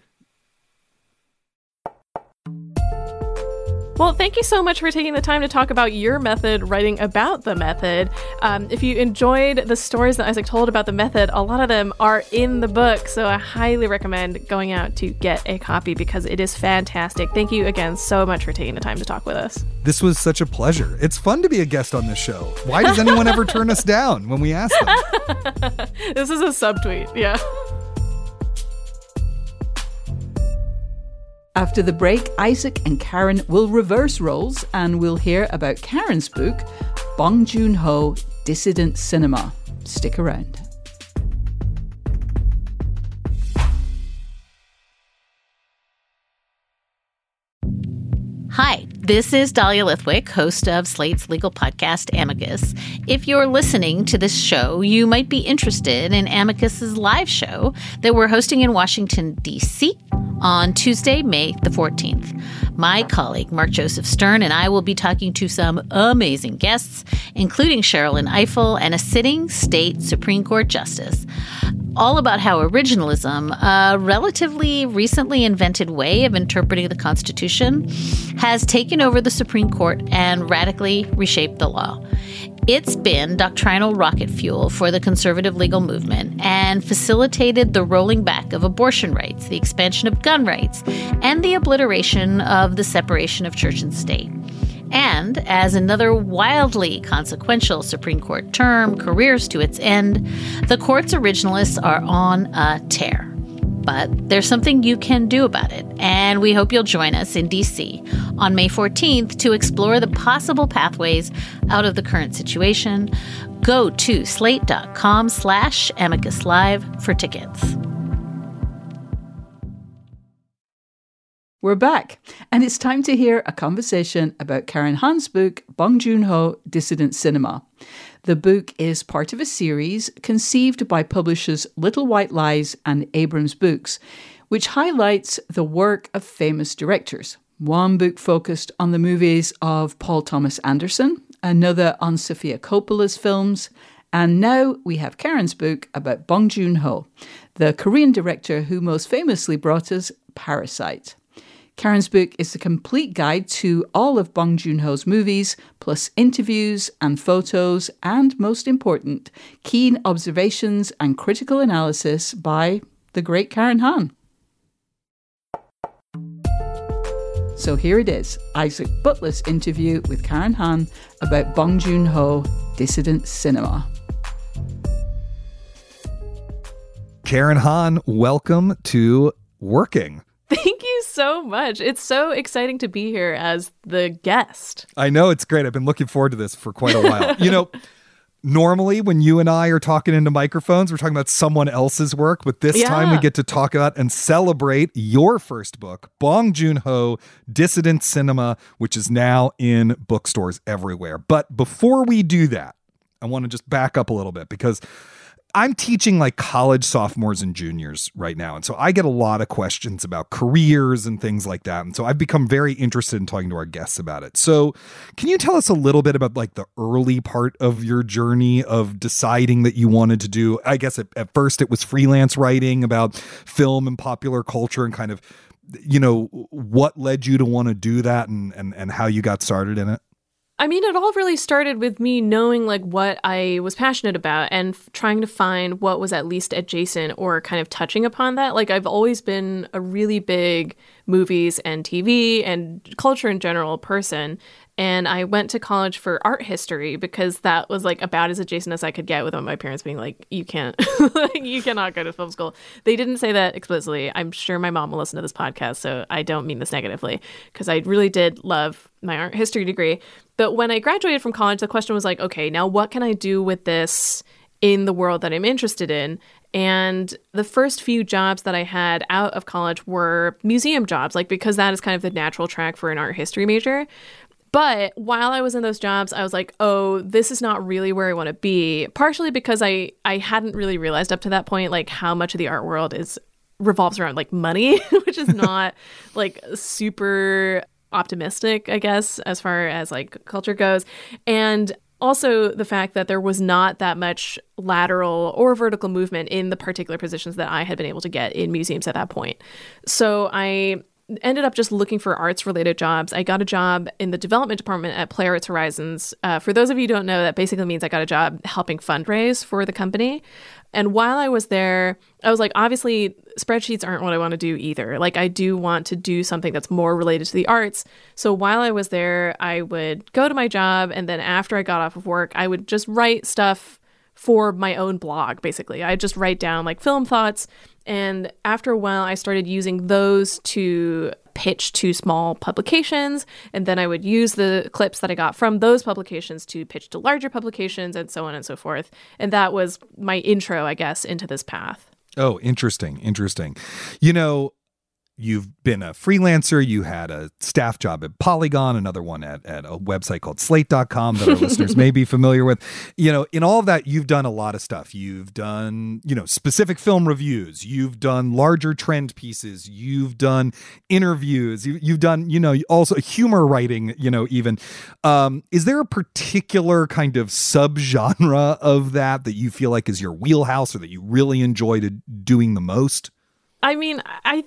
Well, thank you so much for taking the time to talk about your method, writing about the method. If you enjoyed the stories that Isaac told about the method, a lot of them are in the book, so I highly recommend going out to get a copy because it is fantastic. Thank you again so much for taking the time to talk with us. This was such a pleasure. It's fun to be a guest on this show. Why does anyone ever turn us down when we ask them? This is a subtweet, yeah. After the break, Isaac and Karen will reverse roles and we'll hear about Karen's book, Bong Joon-ho, Dissident Cinema. Stick around. Hi, this is Dahlia Lithwick, host of Slate's legal podcast, Amicus. If you're listening to this show, you might be interested in Amicus's live show that we're hosting in Washington, D.C. on Tuesday, May the 14th. My colleague, Mark Joseph Stern, and I will be talking to some amazing guests, including Sherrilyn Ifill and a sitting state Supreme Court justice, all about how originalism, a relatively recently invented way of interpreting the Constitution, has taken over the Supreme Court and radically reshaped the law. It's been doctrinal rocket fuel for the conservative legal movement and facilitated the rolling back of abortion rights, the expansion of gun rights, and the obliteration of the separation of church and state. And as another wildly consequential Supreme Court term careers to its end, the court's originalists are on a tear. But there's something you can do about it, and we hope you'll join us in DC on May 14th to explore the possible pathways out of the current situation. Go to slate.com/Amicus Live for tickets. We're back, and it's time to hear a conversation about Karen Han's book, Bong Joon-ho, Dissident Cinema. The book is part of a series conceived by publishers Little White Lies and Abrams Books, which highlights the work of famous directors. One book focused on the movies of Paul Thomas Anderson, another on Sofia Coppola's films, and now we have Karen's book about Bong Joon-ho, the Korean director who most famously brought us Parasite. Karen's book is a complete guide to all of Bong Joon-ho's movies, plus interviews and photos, and most important, keen observations and critical analysis by the great Karen Han. So here it is, Isaac Butler's interview with Karen Han about Bong Joon-ho, Dissident Cinema. Karen Han, welcome to Working. Thank you so much. It's so exciting to be here as the guest. I know, it's great. I've been looking forward to this for quite a while. You know, normally when you and I are talking into microphones, we're talking about someone else's work, but this time we get to talk about and celebrate your first book, Bong Joon-ho, Dissident Cinema, which is now in bookstores everywhere. But before we do that, I want to just back up a little bit because I'm teaching like college sophomores and juniors right now. And so I get a lot of questions about careers and things like that. And so I've become very interested in talking to our guests about it. So can you tell us a little bit about like the early part of your journey of deciding that you wanted to do, I guess at first it was freelance writing about film and popular culture and kind of, you know, what led you to want to do that and how you got started in it? I mean, it all really started with me knowing like what I was passionate about and trying to find what was at least adjacent or kind of touching upon that. Like I've always been a really big movies and TV and culture in general person. And I went to college for art history because that was like about as adjacent as I could get without my parents being like, you can't, you cannot go to film school. They didn't say that explicitly. I'm sure my mom will listen to this podcast, so I don't mean this negatively because I really did love my art history degree. But when I graduated from college, the question was like, okay, now what can I do with this in the world that I'm interested in? And the first few jobs that I had out of college were museum jobs, like because that is kind of the natural track for an art history major. But while I was in those jobs, I was like, oh, this is not really where I want to be, partially because I hadn't really realized up to that point, like how much of the art world revolves around like money, which is not like super optimistic, I guess, as far as like culture goes. And also the fact that there was not that much lateral or vertical movement in the particular positions that I had been able to get in museums at that point. So I ended up just looking for arts-related jobs. I got a job in the development department at Playwrights Horizons. For those of you who don't know, that basically means I got a job helping fundraise for the company. And while I was there, I was like, obviously, spreadsheets aren't what I want to do either. Like, I do want to do something that's more related to the arts. So while I was there, I would go to my job, and then after I got off of work, I would just write stuff for my own blog, basically. I'd just write down like film thoughts. And after a while, I started using those to pitch to small publications. And then I would use the clips that I got from those publications to pitch to larger publications and so on and so forth. And that was my intro, I guess, into this path. Oh, interesting. Interesting. You know, you've been a freelancer. You had a staff job at Polygon, another one at a website called slate.com that our listeners may be familiar with. You know, in all of that, you've done a lot of stuff. You've done, you know, specific film reviews. You've done larger trend pieces. You've done interviews. You've done, you know, also humor writing, you know, even. Is there a particular kind of subgenre of that you feel like is your wheelhouse or that you really enjoy doing the most? I mean, I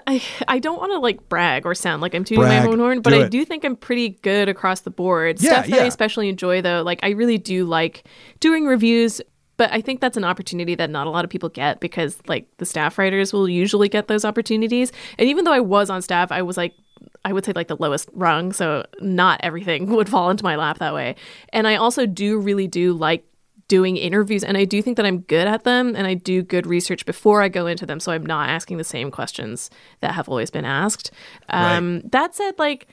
don't want to like brag or sound like I'm tooting my own horn, but I do think I'm pretty good across the board. Stuff that I especially enjoy, though, like I really do like doing reviews, but I think that's an opportunity that not a lot of people get because like the staff writers will usually get those opportunities. And even though I was on staff, I was like, I would say like the lowest rung, so not everything would fall into my lap that way. And I also really do like doing interviews, and I do think that I'm good at them, and I do good research before I go into them, so I'm not asking the same questions that have always been asked. Right. That said, like,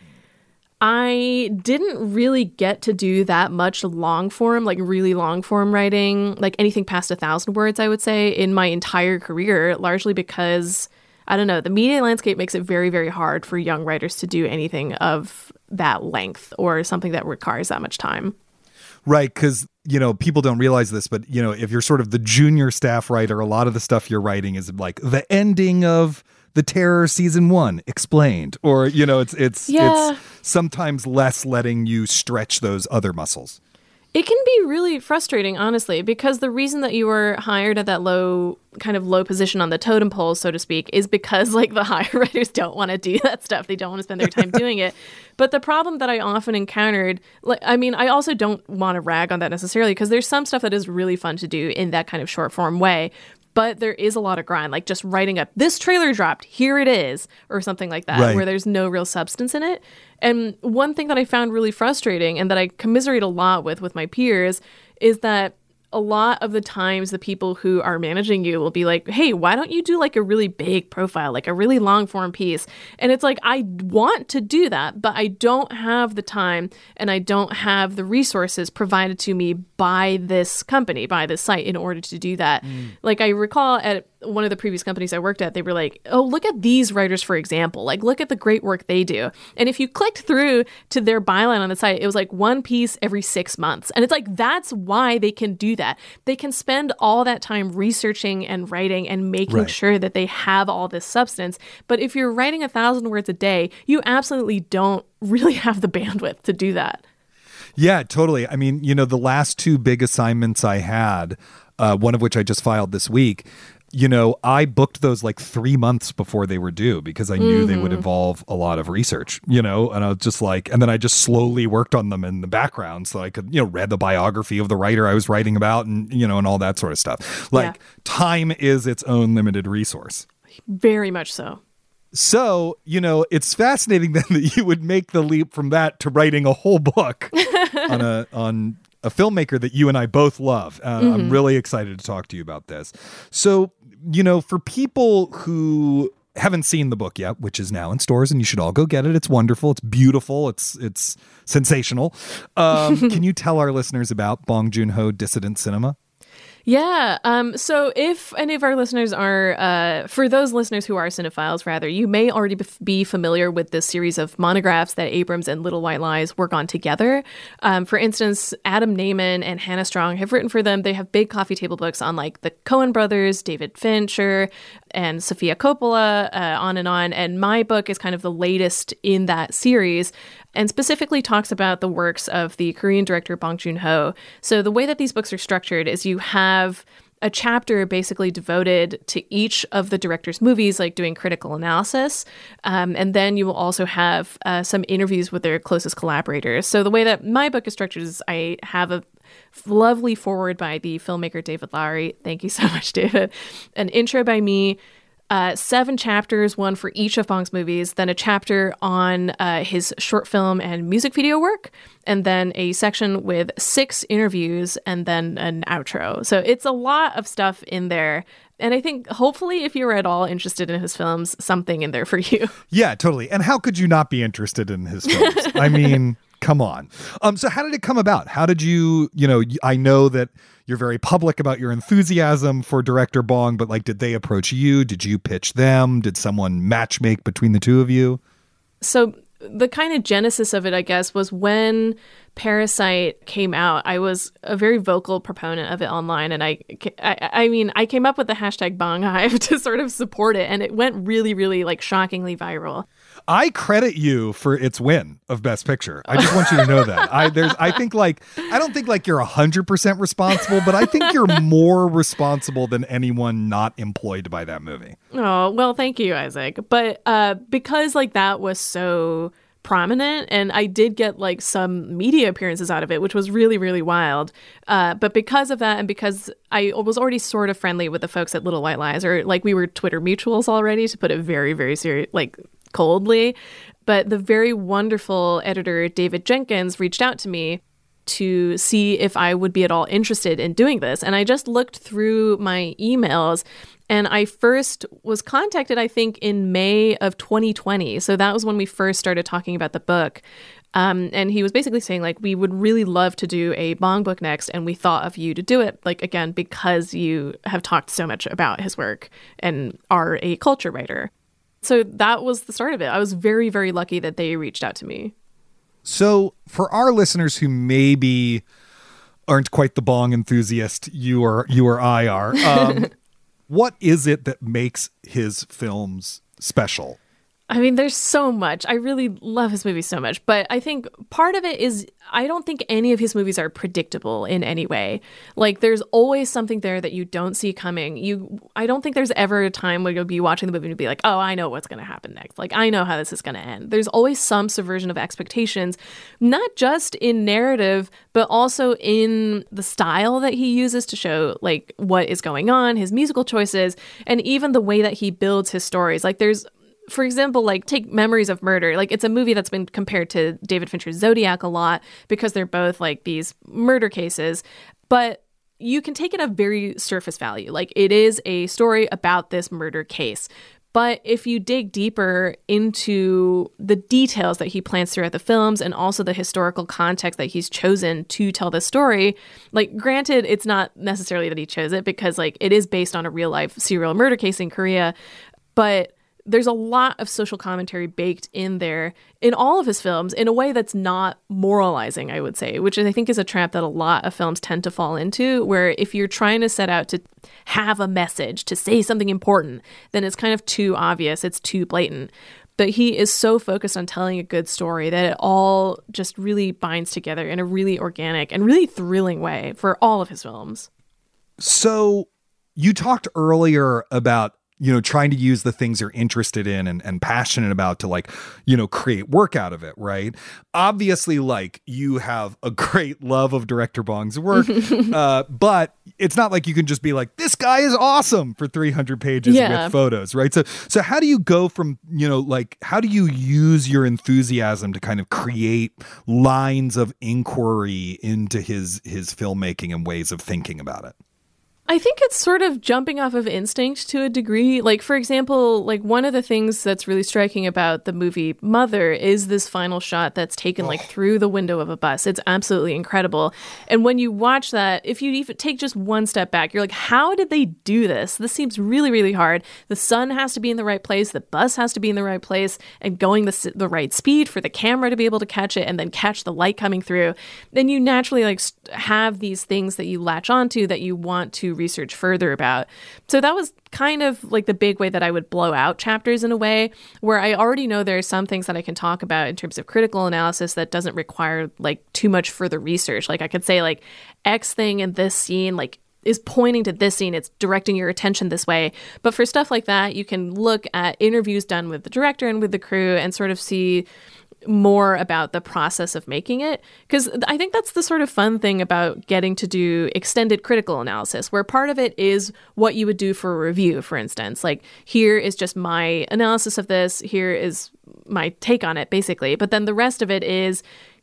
I didn't really get to do that much long form, like really long form writing, like anything past 1,000 words, I would say, in my entire career, largely because, I don't know, the media landscape makes it very, very hard for young writers to do anything of that length or something that requires that much time. Right, because, people don't realize this, but, if you're sort of the junior staff writer, a lot of the stuff you're writing is like the ending of The Terror Season 1 explained, or, it's sometimes less letting you stretch those other muscles. It can be really frustrating, honestly, because the reason that you were hired at that low position on the totem pole, so to speak, is because like the higher writers don't want to do that stuff. They don't want to spend their time doing it. But the problem that I often encountered, I also don't want to rag on that necessarily, because there's some stuff that is really fun to do in that kind of short form way. But there is a lot of grind, like just writing up, this trailer dropped, here it is, or something like that, right, where there's no real substance in it. And one thing that I found really frustrating and that I commiserate a lot with my peers is that a lot of the times the people who are managing you will be like, hey, why don't you do like a really big profile, like a really long form piece? And it's like, I want to do that, but I don't have the time and I don't have the resources provided to me by this company, by this site in order to do that. Like I recall at one of the previous companies I worked at, they were like, oh, look at these writers, for example, like look at the great work they do. And if you clicked through to their byline on the site, it was like one piece every 6 months. And it's like, that's why they can do that. They can spend all that time researching and writing and making sure that they have all this substance. But if you're writing 1,000 words a day, you absolutely don't really have the bandwidth to do that. Yeah, totally. I mean, the last 2 big assignments I had, one of which I just filed this week, I booked those like 3 months before they were due because I knew they would involve a lot of research, and I was just like, and then I just slowly worked on them in the background so I could, read the biography of the writer I was writing about and, and all that sort of stuff. Like time is its own limited resource. Very much so. So, it's fascinating then that you would make the leap from that to writing a whole book on a filmmaker that you and I both love. I'm really excited to talk to you about this. So, for people who haven't seen the book yet, which is now in stores and you should all go get it. It's wonderful. It's beautiful. It's sensational. Can you tell our listeners about Bong Joon-ho Dissident Cinema? Yeah. So if any of our listeners are, for those listeners who are cinephiles, rather, you may already be familiar with this series of monographs that Abrams and Little White Lies work on together. For instance, Adam Naiman and Hannah Strong have written for them. They have big coffee table books on like the Coen brothers, David Fincher, and Sofia Coppola, on. And my book is kind of the latest in that series, and specifically talks about the works of the Korean director Bong Joon-ho. So the way that these books are structured is you have a chapter basically devoted to each of the director's movies, like doing critical analysis. And then you will also have some interviews with their closest collaborators. So the way that my book is structured is I have a lovely foreword by the filmmaker David Lowery. Thank you so much, David. An intro by me. 7 chapters, one for each of Bong's movies, then a chapter on his short film and music video work, and then a section with 6 interviews, and then an outro. So it's a lot of stuff in there. And I think hopefully if you're at all interested in his films, something in there for you. Yeah, totally. And how could you not be interested in his films? I mean, come on. So how did it come about? How did you, I know that you're very public about your enthusiasm for director Bong, but like, did they approach you? Did you pitch them? Did someone matchmake between the two of you? So the kind of genesis of it, I guess, was when Parasite came out. I was a very vocal proponent of it online, and I mean, I came up with the hashtag BongHive to sort of support it, and it went really, really like shockingly viral. I credit you for its win of Best Picture. I just want you to know that. I don't think like you're 100% responsible, but I think you're more responsible than anyone not employed by that movie. Oh, well, thank you, Isaac. But because like that was so prominent, and I did get like some media appearances out of it, which was really, really wild. But because of that, and because I was already sort of friendly with the folks at Little White Lies, or like we were Twitter mutuals already, to put it very, very serious, like coldly. But the very wonderful editor David Jenkins reached out to me to see if I would be at all interested in doing this. And I just looked through my emails, and I first was contacted, I think, in May of 2020. So that was when we first started talking about the book. And he was basically saying, like, we would really love to do a Bong book next, and we thought of you to do it, like, again, because you have talked so much about his work and are a culture writer. So that was the start of it. I was very, very lucky that they reached out to me. So for our listeners who maybe aren't quite the Bong enthusiast you or I are, what is it that makes his films special? I mean, there's so much. I really love his movies so much. But I think part of it is I don't think any of his movies are predictable in any way. Like, there's always something there that you don't see coming. I don't think there's ever a time where you'll be watching the movie and you'll be like, oh, I know what's going to happen next. Like, I know how this is going to end. There's always some subversion of expectations, not just in narrative, but also in the style that he uses to show, like, what is going on, his musical choices, and even the way that he builds his stories. Like, there's, for example, like, take Memories of Murder. Like, it's a movie that's been compared to David Fincher's Zodiac a lot because they're both, like, these murder cases. But you can take it at very surface value. Like, it is a story about this murder case. But if you dig deeper into the details that he plants throughout the films and also the historical context that he's chosen to tell the story, like, granted, it's not necessarily that he chose it because, like, it is based on a real life serial murder case in Korea. But there's a lot of social commentary baked in there in all of his films in a way that's not moralizing, I would say, which I think is a trap that a lot of films tend to fall into, where if you're trying to set out to have a message, to say something important, then it's kind of too obvious, it's too blatant. But he is so focused on telling a good story that it all just really binds together in a really organic and really thrilling way for all of his films. So you talked earlier about, you know, trying to use the things you're interested in and passionate about to, like, you know, create work out of it, right? Obviously, like, you have a great love of Director Bong's work, but it's not like you can just be like, this guy is awesome for 300 pages with photos, right? So how do you go from, you know, like, how do you use your enthusiasm to kind of create lines of inquiry into his filmmaking and ways of thinking about it? I think it's sort of jumping off of instinct to a degree. Like, for example, like, one of the things that's really striking about the movie Mother is this final shot that's taken like through the window of a bus. It's absolutely incredible. And when you watch that, if you even take just one step back, you're like, how did they do this? This seems really, really hard. The sun has to be in the right place. The bus has to be in the right place and going the right speed for the camera to be able to catch it and then catch the light coming through. Then you naturally, like, have these things that you latch onto that you want to research further about. So that was kind of like the big way that I would blow out chapters in a way where I already know there are some things that I can talk about in terms of critical analysis that doesn't require, like, too much further research. Like, I could say, like, X thing in this scene, like, is pointing to this scene, it's directing your attention this way. But for stuff like that, you can look at interviews done with the director and with the crew and sort of see more about the process of making it. Because I think that's the sort of fun thing about getting to do extended critical analysis, where part of it is what you would do for a review, for instance. Like, here is just my analysis of this, here is my take on it, basically. But then the rest of it is,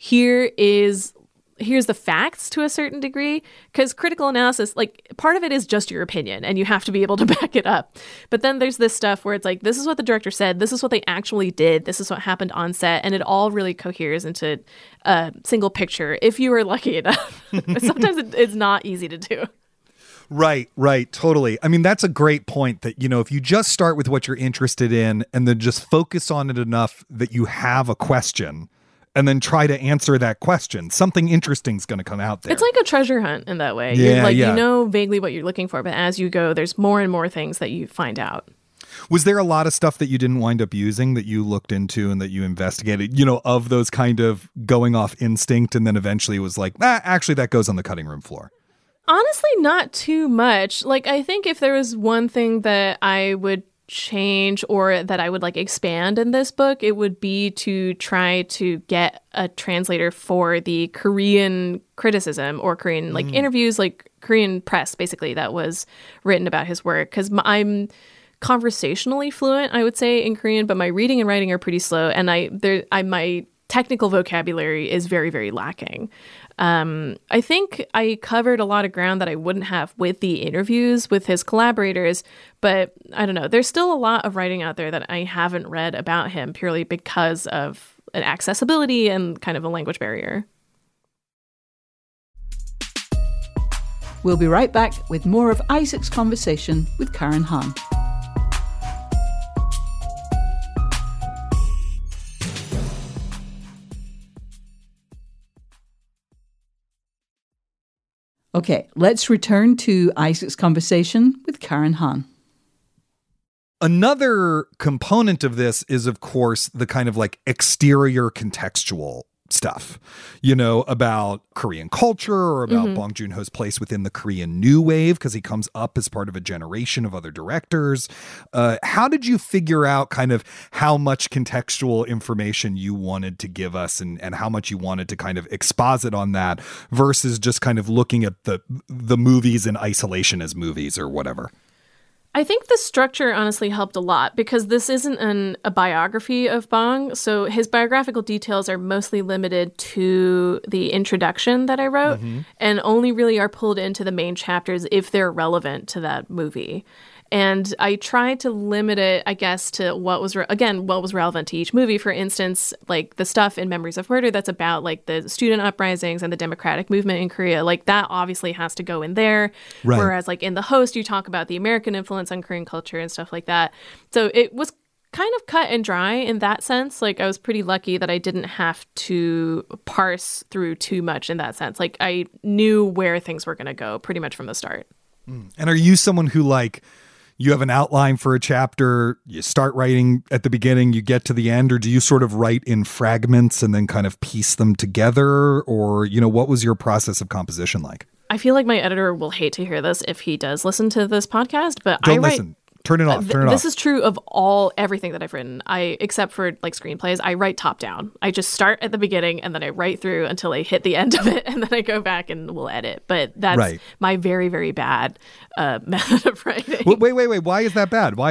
here's the facts to a certain degree, because critical analysis, like, part of it is just your opinion and you have to be able to back it up. But then there's this stuff where it's like, this is what the director said, this is what they actually did, this is what happened on set, and it all really coheres into a single picture if you were lucky enough. Sometimes it's not easy to do. Right, totally. I mean, that's a great point that, you know, if you just start with what you're interested in and then just focus on it enough that you have a question, and then try to answer that question, something interesting is going to come out there. It's like a treasure hunt in that way. You know vaguely what you're looking for, but as you go, there's more and more things that you find out. Was there a lot of stuff that you didn't wind up using that you looked into and that you investigated, you know, of those kind of going off instinct and then eventually was like, actually that goes on the cutting room floor? Honestly, not too much. Like, I think if there was one thing that I would change or that I would, like, expand in this book, it would be to try to get a translator for the Korean criticism or Korean, like, interviews, like Korean press, basically, that was written about his work. Because I'm conversationally fluent, I would say, in Korean, but my reading and writing are pretty slow. And my technical vocabulary is very, very lacking. I think I covered a lot of ground that I wouldn't have with the interviews with his collaborators, but I don't know. There's still a lot of writing out there that I haven't read about him purely because of an accessibility and kind of a language barrier. We'll be right back with more of Isaac's conversation with Karen Hahn. Okay, let's return to Isaac's conversation with Karen Hahn. Another component of this is, of course, the kind of like exterior contextual stuff, you know, about Korean culture or about Bong Joon-ho's place within the Korean New Wave, because he comes up as part of a generation of other directors. How did you figure out kind of how much contextual information you wanted to give us and how much you wanted to kind of exposit on that versus just kind of looking at the movies in isolation as movies or whatever? I think the structure honestly helped a lot because this isn't a biography of Bong. So his biographical details are mostly limited to the introduction that I wrote and only really are pulled into the main chapters if they're relevant to that movie. And I tried to limit it, I guess, to what was relevant to each movie. For instance, like the stuff in Memories of Murder that's about like the student uprisings and the democratic movement in Korea, like that obviously has to go in there. Right. Whereas like in The Host, you talk about the American influence on Korean culture and stuff like that. So it was kind of cut and dry in that sense. Like I was pretty lucky that I didn't have to parse through too much in that sense. Like I knew where things were going to go pretty much from the start. And are you someone who like, you have an outline for a chapter, you start writing at the beginning, you get to the end, or do you sort of write in fragments and then kind of piece them together? Or, you know, what was your process of composition like? I feel like my editor will hate to hear this if he does listen to this podcast, but Don't listen. Turn it off. This is true of everything that I've written. Except for like screenplays, I write top down. I just start at the beginning and then I write through until I hit the end of it, and then I go back and we'll edit. But that's my very, very bad method of writing. Wait. Why is that bad?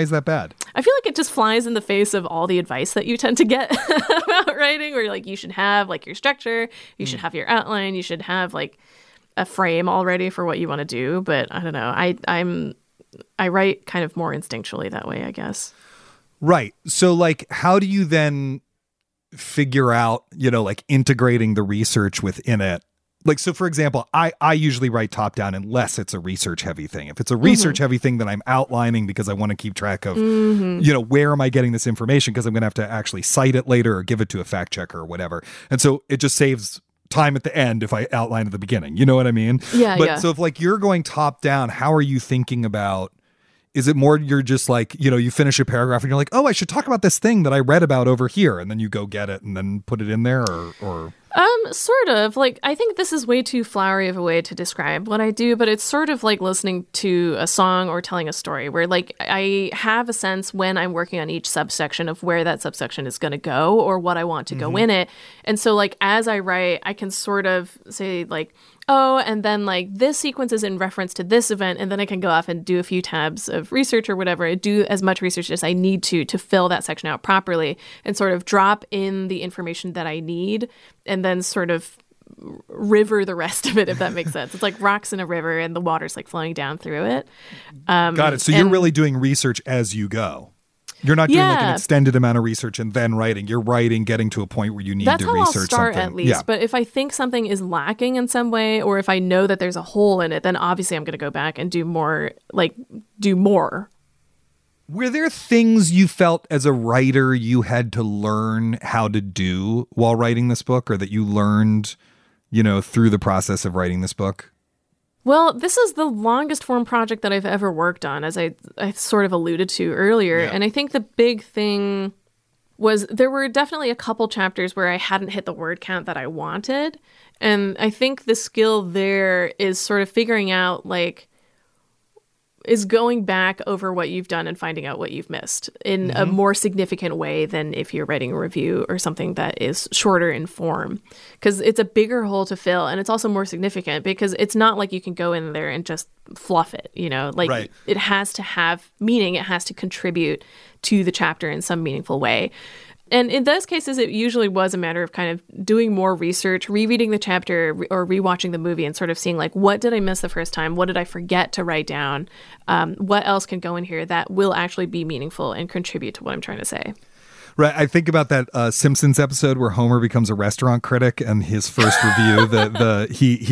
I feel like it just flies in the face of all the advice that you tend to get about writing, where like you should have like your structure, you should have your outline, you should have like a frame already for what you want to do. But I don't know. I write kind of more instinctually that way, I guess. Right. So like, how do you then figure out, you know, like integrating the research within it? Like, so for example, I usually write top down unless it's a research heavy thing. If it's a research heavy thing, then I'm outlining because I want to keep track of, you know, where am I getting this information? Because I'm going to have to actually cite it later or give it to a fact checker or whatever. And so it just saves time at the end if I outline at the beginning. You know what I mean? Yeah. But so if like you're going top down, how are you thinking about, is it more you're just like, you know, you finish a paragraph and you're like, oh, I should talk about this thing that I read about over here, and then you go get it and then put it in there, or sort of. Like, I think this is way too flowery of a way to describe what I do, but it's sort of like listening to a song or telling a story where, like, I have a sense when I'm working on each subsection of where that subsection is going to go or what I want to go in it. And so, like, as I write, I can sort of say, like, oh, and then, like, this sequence is in reference to this event, and then I can go off and do a few tabs of research or whatever. I do as much research as I need to fill that section out properly and sort of drop in the information that I need and then sort of river the rest of it, if that makes sense. It's like rocks in a river and the water's like flowing down through it. Got it. So you're really doing research as you go. You're not doing like an extended amount of research and then writing. You're writing, getting to a point where you need to research something. That's how I'll start at least. Yeah. But if I think something is lacking in some way, or if I know that there's a hole in it, then obviously I'm going to go back and do more. Were there things you felt as a writer you had to learn how to do while writing this book, or that you learned, you know, through the process of writing this book? Well, this is the longest form project that I've ever worked on, as I sort of alluded to earlier. Yeah. And I think the big thing was there were definitely a couple chapters where I hadn't hit the word count that I wanted. And I think the skill there is sort of figuring out, like, is going back over what you've done and finding out what you've missed in a more significant way than if you're writing a review or something that is shorter in form, because it's a bigger hole to fill, and it's also more significant because it's not like you can go in there and just fluff it, you know, like it has to have meaning. It has to contribute to the chapter in some meaningful way. And in those cases, it usually was a matter of kind of doing more research, rereading the chapter or rewatching the movie and sort of seeing like, what did I miss the first time? What did I forget to write down? What else can go in here that will actually be meaningful and contribute to what I'm trying to say? Right. I think about that Simpsons episode where Homer becomes a restaurant critic and his first review,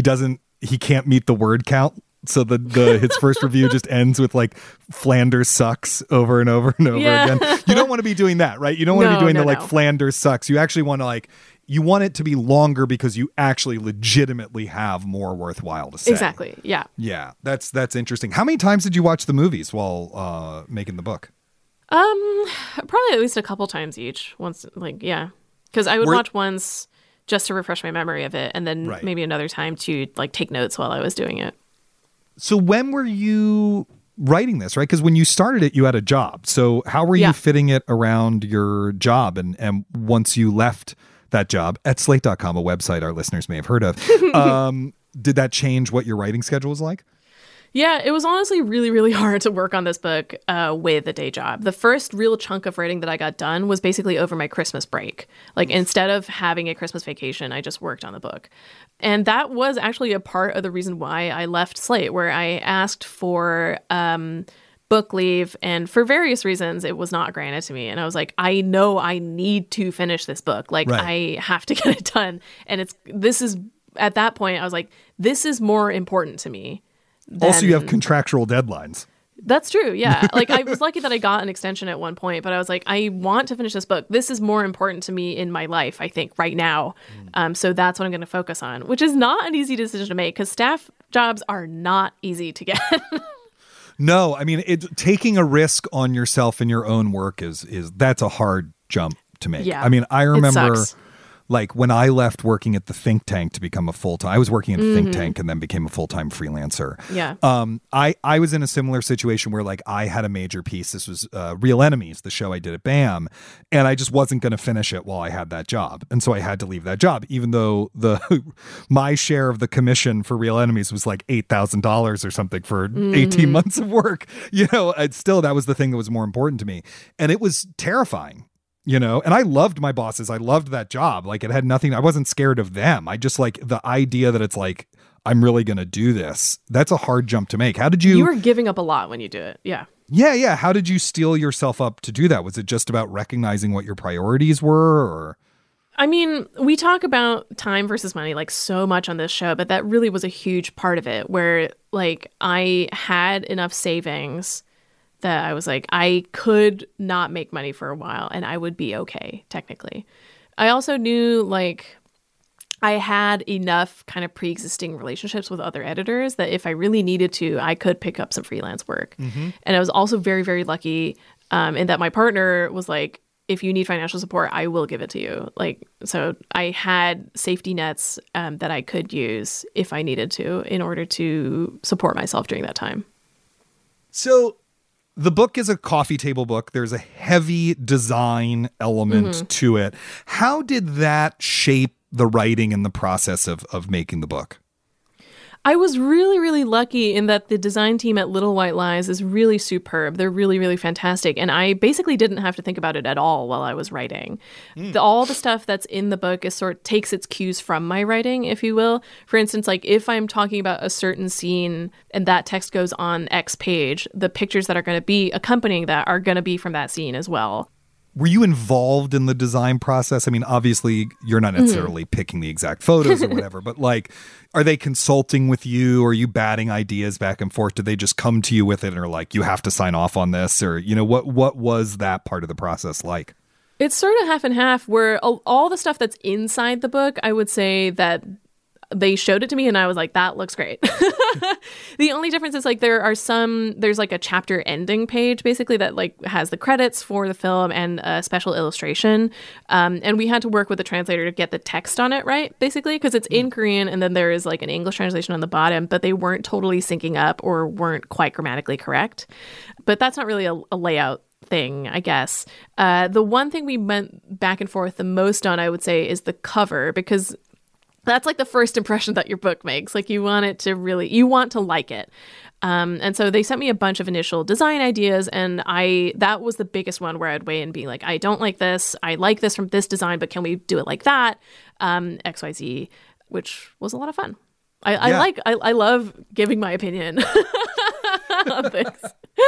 he can't meet the word count. So his first review just ends with like Flanders sucks over and over and over again. You don't want to be doing that, right? You don't want to be doing Flanders sucks. You actually want to you want it to be longer because you actually legitimately have more worthwhile to say. Exactly. Yeah. Yeah. That's interesting. How many times did you watch the movies while making the book? Probably at least a couple times each. Once, because I would watch once just to refresh my memory of it, and then maybe another time to take notes while I was doing it. So when were you writing this, right? Because when you started it, you had a job. So how were you fitting it around your job? And once you left that job at slate.com, a website our listeners may have heard of, did that change what your writing schedule was like? Yeah, it was honestly really, really hard to work on this book with a day job. The first real chunk of writing that I got done was basically over my Christmas break. Instead of having a Christmas vacation, I just worked on the book. And that was actually a part of the reason why I left Slate, where I asked for book leave. And for various reasons, it was not granted to me. And I was like, I know I need to finish this book. I have to get it done. And at that point, I was like, this is more important to me. Also, you have contractual deadlines. That's true. Yeah. I was lucky that I got an extension at one point, but I was like, I want to finish this book. This is more important to me in my life, I think, right now. So that's what I'm going to focus on, which is not an easy decision to make because staff jobs are not easy to get. No, I mean, taking a risk on yourself and your own work that's a hard jump to make. Yeah, I mean, I remember when I left working at the think tank to become a full-time, I was working at the think tank and then became a full-time freelancer. Yeah. I was in a similar situation where I had a major piece. This was Real Enemies, the show I did at BAM, and I just wasn't going to finish it while I had that job. And so I had to leave that job, even though my share of the commission for Real Enemies was $8,000 or something for 18 months of work. Still, that was the thing that was more important to me. And it was terrifying. And I loved my bosses. I loved that job. It had nothing. I wasn't scared of them. I just the idea that it's I'm really going to do this. That's a hard jump to make. How did you... You were giving up a lot when you do it. Yeah. Yeah. How did you steel yourself up to do that? Was it just about recognizing what your priorities were or... I mean, we talk about time versus money so much on this show, but that really was a huge part of it where I had enough savings that I was like, I could not make money for a while and I would be okay, technically. I also knew I had enough kind of pre-existing relationships with other editors that if I really needed to, I could pick up some freelance work. And I was also very, very lucky in that my partner was like, if you need financial support, I will give it to you. So I had safety nets that I could use if I needed to in order to support myself during that time. So the book is a coffee table book. There's a heavy design element to it. How did that shape the writing and the process of making the book? I was really, really lucky in that the design team at Little White Lies is really superb. They're really, really fantastic. And I basically didn't have to think about it at all while I was writing. All the stuff that's in the book takes its cues from my writing, if you will. For instance, if I'm talking about a certain scene and that text goes on X page, the pictures that are going to be accompanying that are going to be from that scene as well. Were you involved in the design process? I mean, obviously, you're not necessarily picking the exact photos or whatever, but are they consulting with you? Are you batting ideas back and forth? Do they just come to you with it and are like, you have to sign off on this? Or, what was that part of the process like? It's sort of half and half where all the stuff that's inside the book, I would say that they showed it to me and I was like, that looks great. The only difference is there's a chapter ending page basically that has the credits for the film and a special illustration. And we had to work with the translator to get the text on it right, basically, because it's in Korean and then there is an English translation on the bottom, but they weren't totally syncing up or weren't quite grammatically correct. But that's not really a layout thing, I guess. The one thing we went back and forth the most on, I would say, is the cover, because that's like the first impression that your book makes. Like you want to like it. And so they sent me a bunch of initial design ideas, and that was the biggest one where I'd weigh in being like, I don't like this. I like this from this design, but can we do it like that? XYZ, which was a lot of fun. I love giving my opinion on things.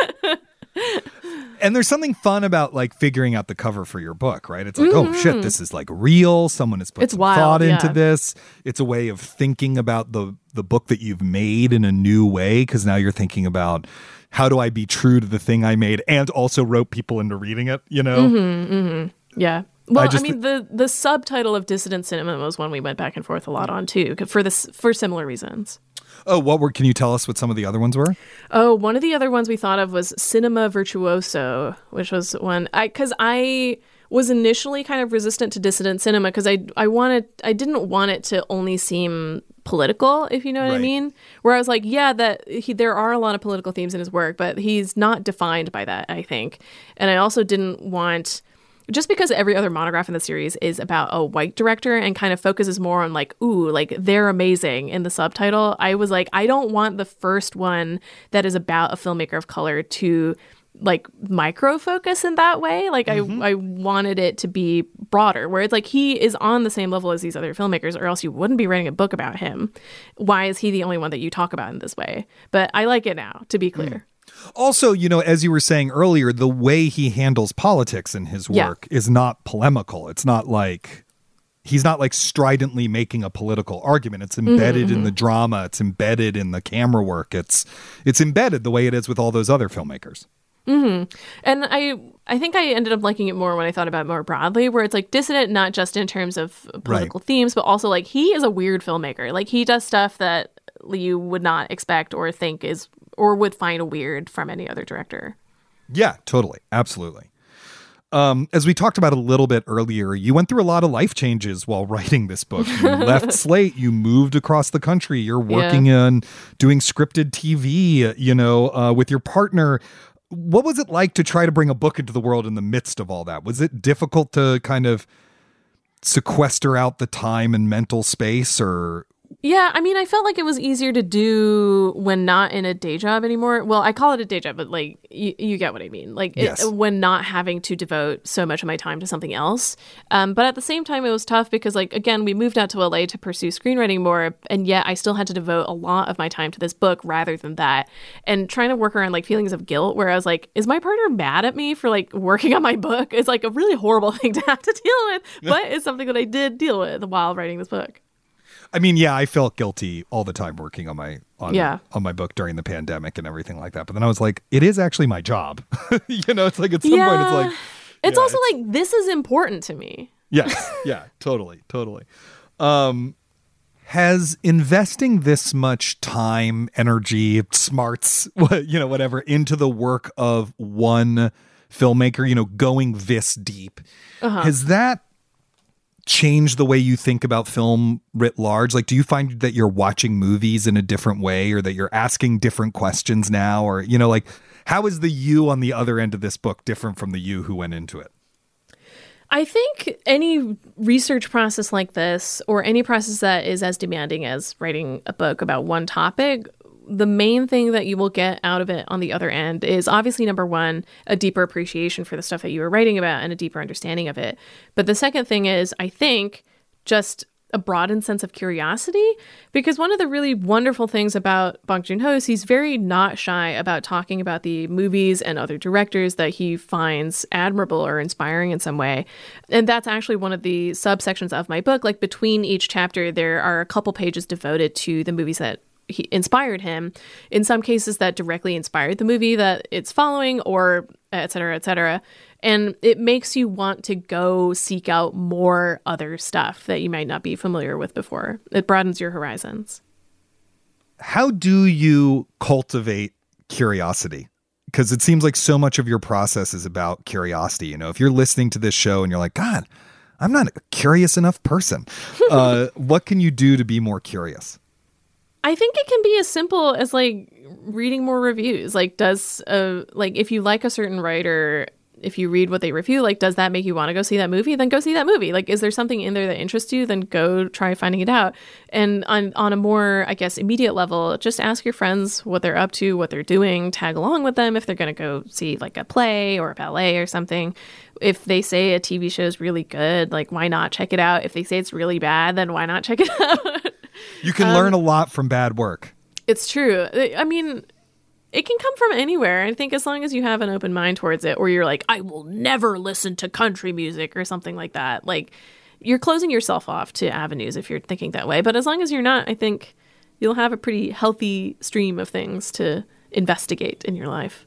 And there's something fun about like figuring out the cover for your book, right? It's like, oh shit, this is like real. Someone has put some thought into this. It's a way of thinking about the book that you've made in a new way, because now you're thinking about, how do I be true to the thing I made and also rope people into reading it, you know? Yeah. Well, I mean, the subtitle of Dissident Cinema was one we went back and forth a lot on too, for similar reasons. Oh, can you tell us what some of the other ones were? Oh, one of the other ones we thought of was Cinema Virtuoso, which was one because I was initially kind of resistant to dissident cinema because I didn't want it to only seem political, if you know what I mean. Where I was like, yeah, there are a lot of political themes in his work, but he's not defined by that, I think. And I also didn't want, just because every other monograph in the series is about a white director and kind of focuses more on like, ooh, like they're amazing in the subtitle, I was like, I don't want the first one that is about a filmmaker of color to like micro focus in that way. Like I wanted it to be broader, where it's like he is on the same level as these other filmmakers, or else you wouldn't be writing a book about him. Why is he the only one that you talk about in this way? But I like it now, to be clear. Also, you know, as you were saying earlier, the way he handles politics in his work is not polemical. It's not like, he's not like stridently making a political argument. It's embedded in the drama. It's embedded in the camera work. It's embedded the way it is with all those other filmmakers. And I think I ended up liking it more when I thought about it more broadly, where it's like dissident, not just in terms of political themes, but also like he is a weird filmmaker. Like he does stuff that you would not expect or think is, or would find weird from any other director. Yeah, totally. Absolutely. As we talked about a little bit earlier, you went through a lot of life changes while writing this book. You left Slate, you moved across the country, you're working on doing scripted TV, you know, with your partner. What was it like to try to bring a book into the world in the midst of all that? Was it difficult to kind of sequester out the time and mental space, or? Yeah, I mean, I felt like it was easier to do when not in a day job anymore. Well, I call it a day job, but like you get what I mean. Like when not having to devote so much of my time to something else. But at the same time, it was tough because, like, again, we moved out to LA to pursue screenwriting more, and yet I still had to devote a lot of my time to this book rather than that. And trying to work around like feelings of guilt, where I was like, is my partner mad at me for like working on my book? It's like a really horrible thing to have to deal with, but it's something that I did deal with while writing this book. I mean, yeah, I felt guilty all the time working on my book during the pandemic and everything like that. But then I was like, it is actually my job. You know, it's like at some point it's like, it's also like, this is important to me. Yes. Yeah, totally. Has investing this much time, energy, smarts, you know, whatever, into the work of one filmmaker, you know, going this deep, has that change the way you think about film writ large? Like, do you find that you're watching movies in a different way, or that you're asking different questions now? Or, you know, like, how is the you on the other end of this book different from the you who went into it? I think any research process like this, or any process that is as demanding as writing a book about one topic, the main thing that you will get out of it on the other end is obviously, number one, a deeper appreciation for the stuff that you were writing about and a deeper understanding of it. But the second thing is, I think, just a broadened sense of curiosity, because one of the really wonderful things about Bong Joon-ho is he's very not shy about talking about the movies and other directors that he finds admirable or inspiring in some way. And that's actually one of the subsections of my book. Like, between each chapter, there are a couple pages devoted to the movies that he inspired him, in some cases that directly inspired the movie that it's following, or et cetera, et cetera. And it makes you want to go seek out more other stuff that you might not be familiar with before. It broadens your horizons. How do you cultivate curiosity? Because it seems like so much of your process is about curiosity. You know, if you're listening to this show and you're like, God, I'm not a curious enough person. What can you do to be more curious? I think it can be as simple as like reading more reviews. Like, if you like a certain writer, if you read what they review, like, does that make you want to go see that movie? Then go see that movie. Like, is there something in there that interests you? Then go try finding it out. And on a more, I guess, immediate level, just ask your friends what they're up to, what they're doing, tag along with them if they're going to go see like a play or a ballet or something. If they say a TV show is really good, like, why not check it out? If they say it's really bad, then why not check it out? You can learn a lot from bad work. It's true. I mean, it can come from anywhere. I think as long as you have an open mind towards it, or you're like, I will never listen to country music or something like that. Like, you're closing yourself off to avenues if you're thinking that way. But as long as you're not, I think you'll have a pretty healthy stream of things to investigate in your life.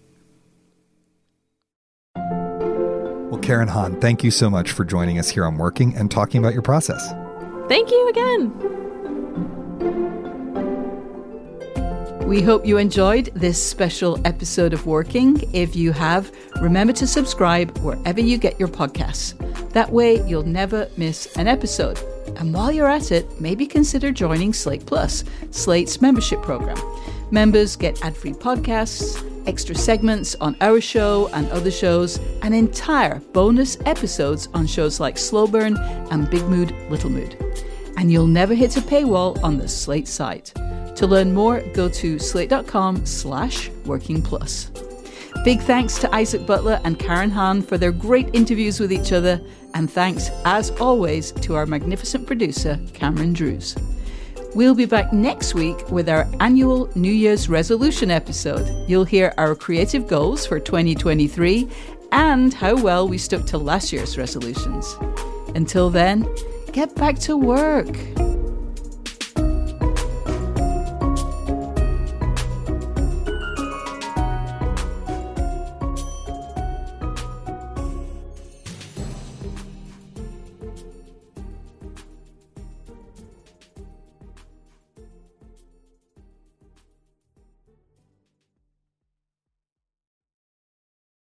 Well, Karen Han, thank you so much for joining us here on Working and talking about your process. Thank you again. We hope you enjoyed this special episode of Working. If you have, remember to subscribe wherever you get your podcasts. That way, you'll never miss an episode. And while you're at it, maybe consider joining Slate Plus, Slate's membership program. Members get ad-free podcasts, extra segments on our show and other shows, and entire bonus episodes on shows like Slow Burn and Big Mood, Little Mood. And you'll never hit a paywall on the Slate site. To learn more, go to slate.com/workingplus. Big thanks to Isaac Butler and Karen Han for their great interviews with each other. And thanks, as always, to our magnificent producer, Cameron Drews. We'll be back next week with our annual New Year's resolution episode. You'll hear our creative goals for 2023 and how well we stuck to last year's resolutions. Until then, get back to work.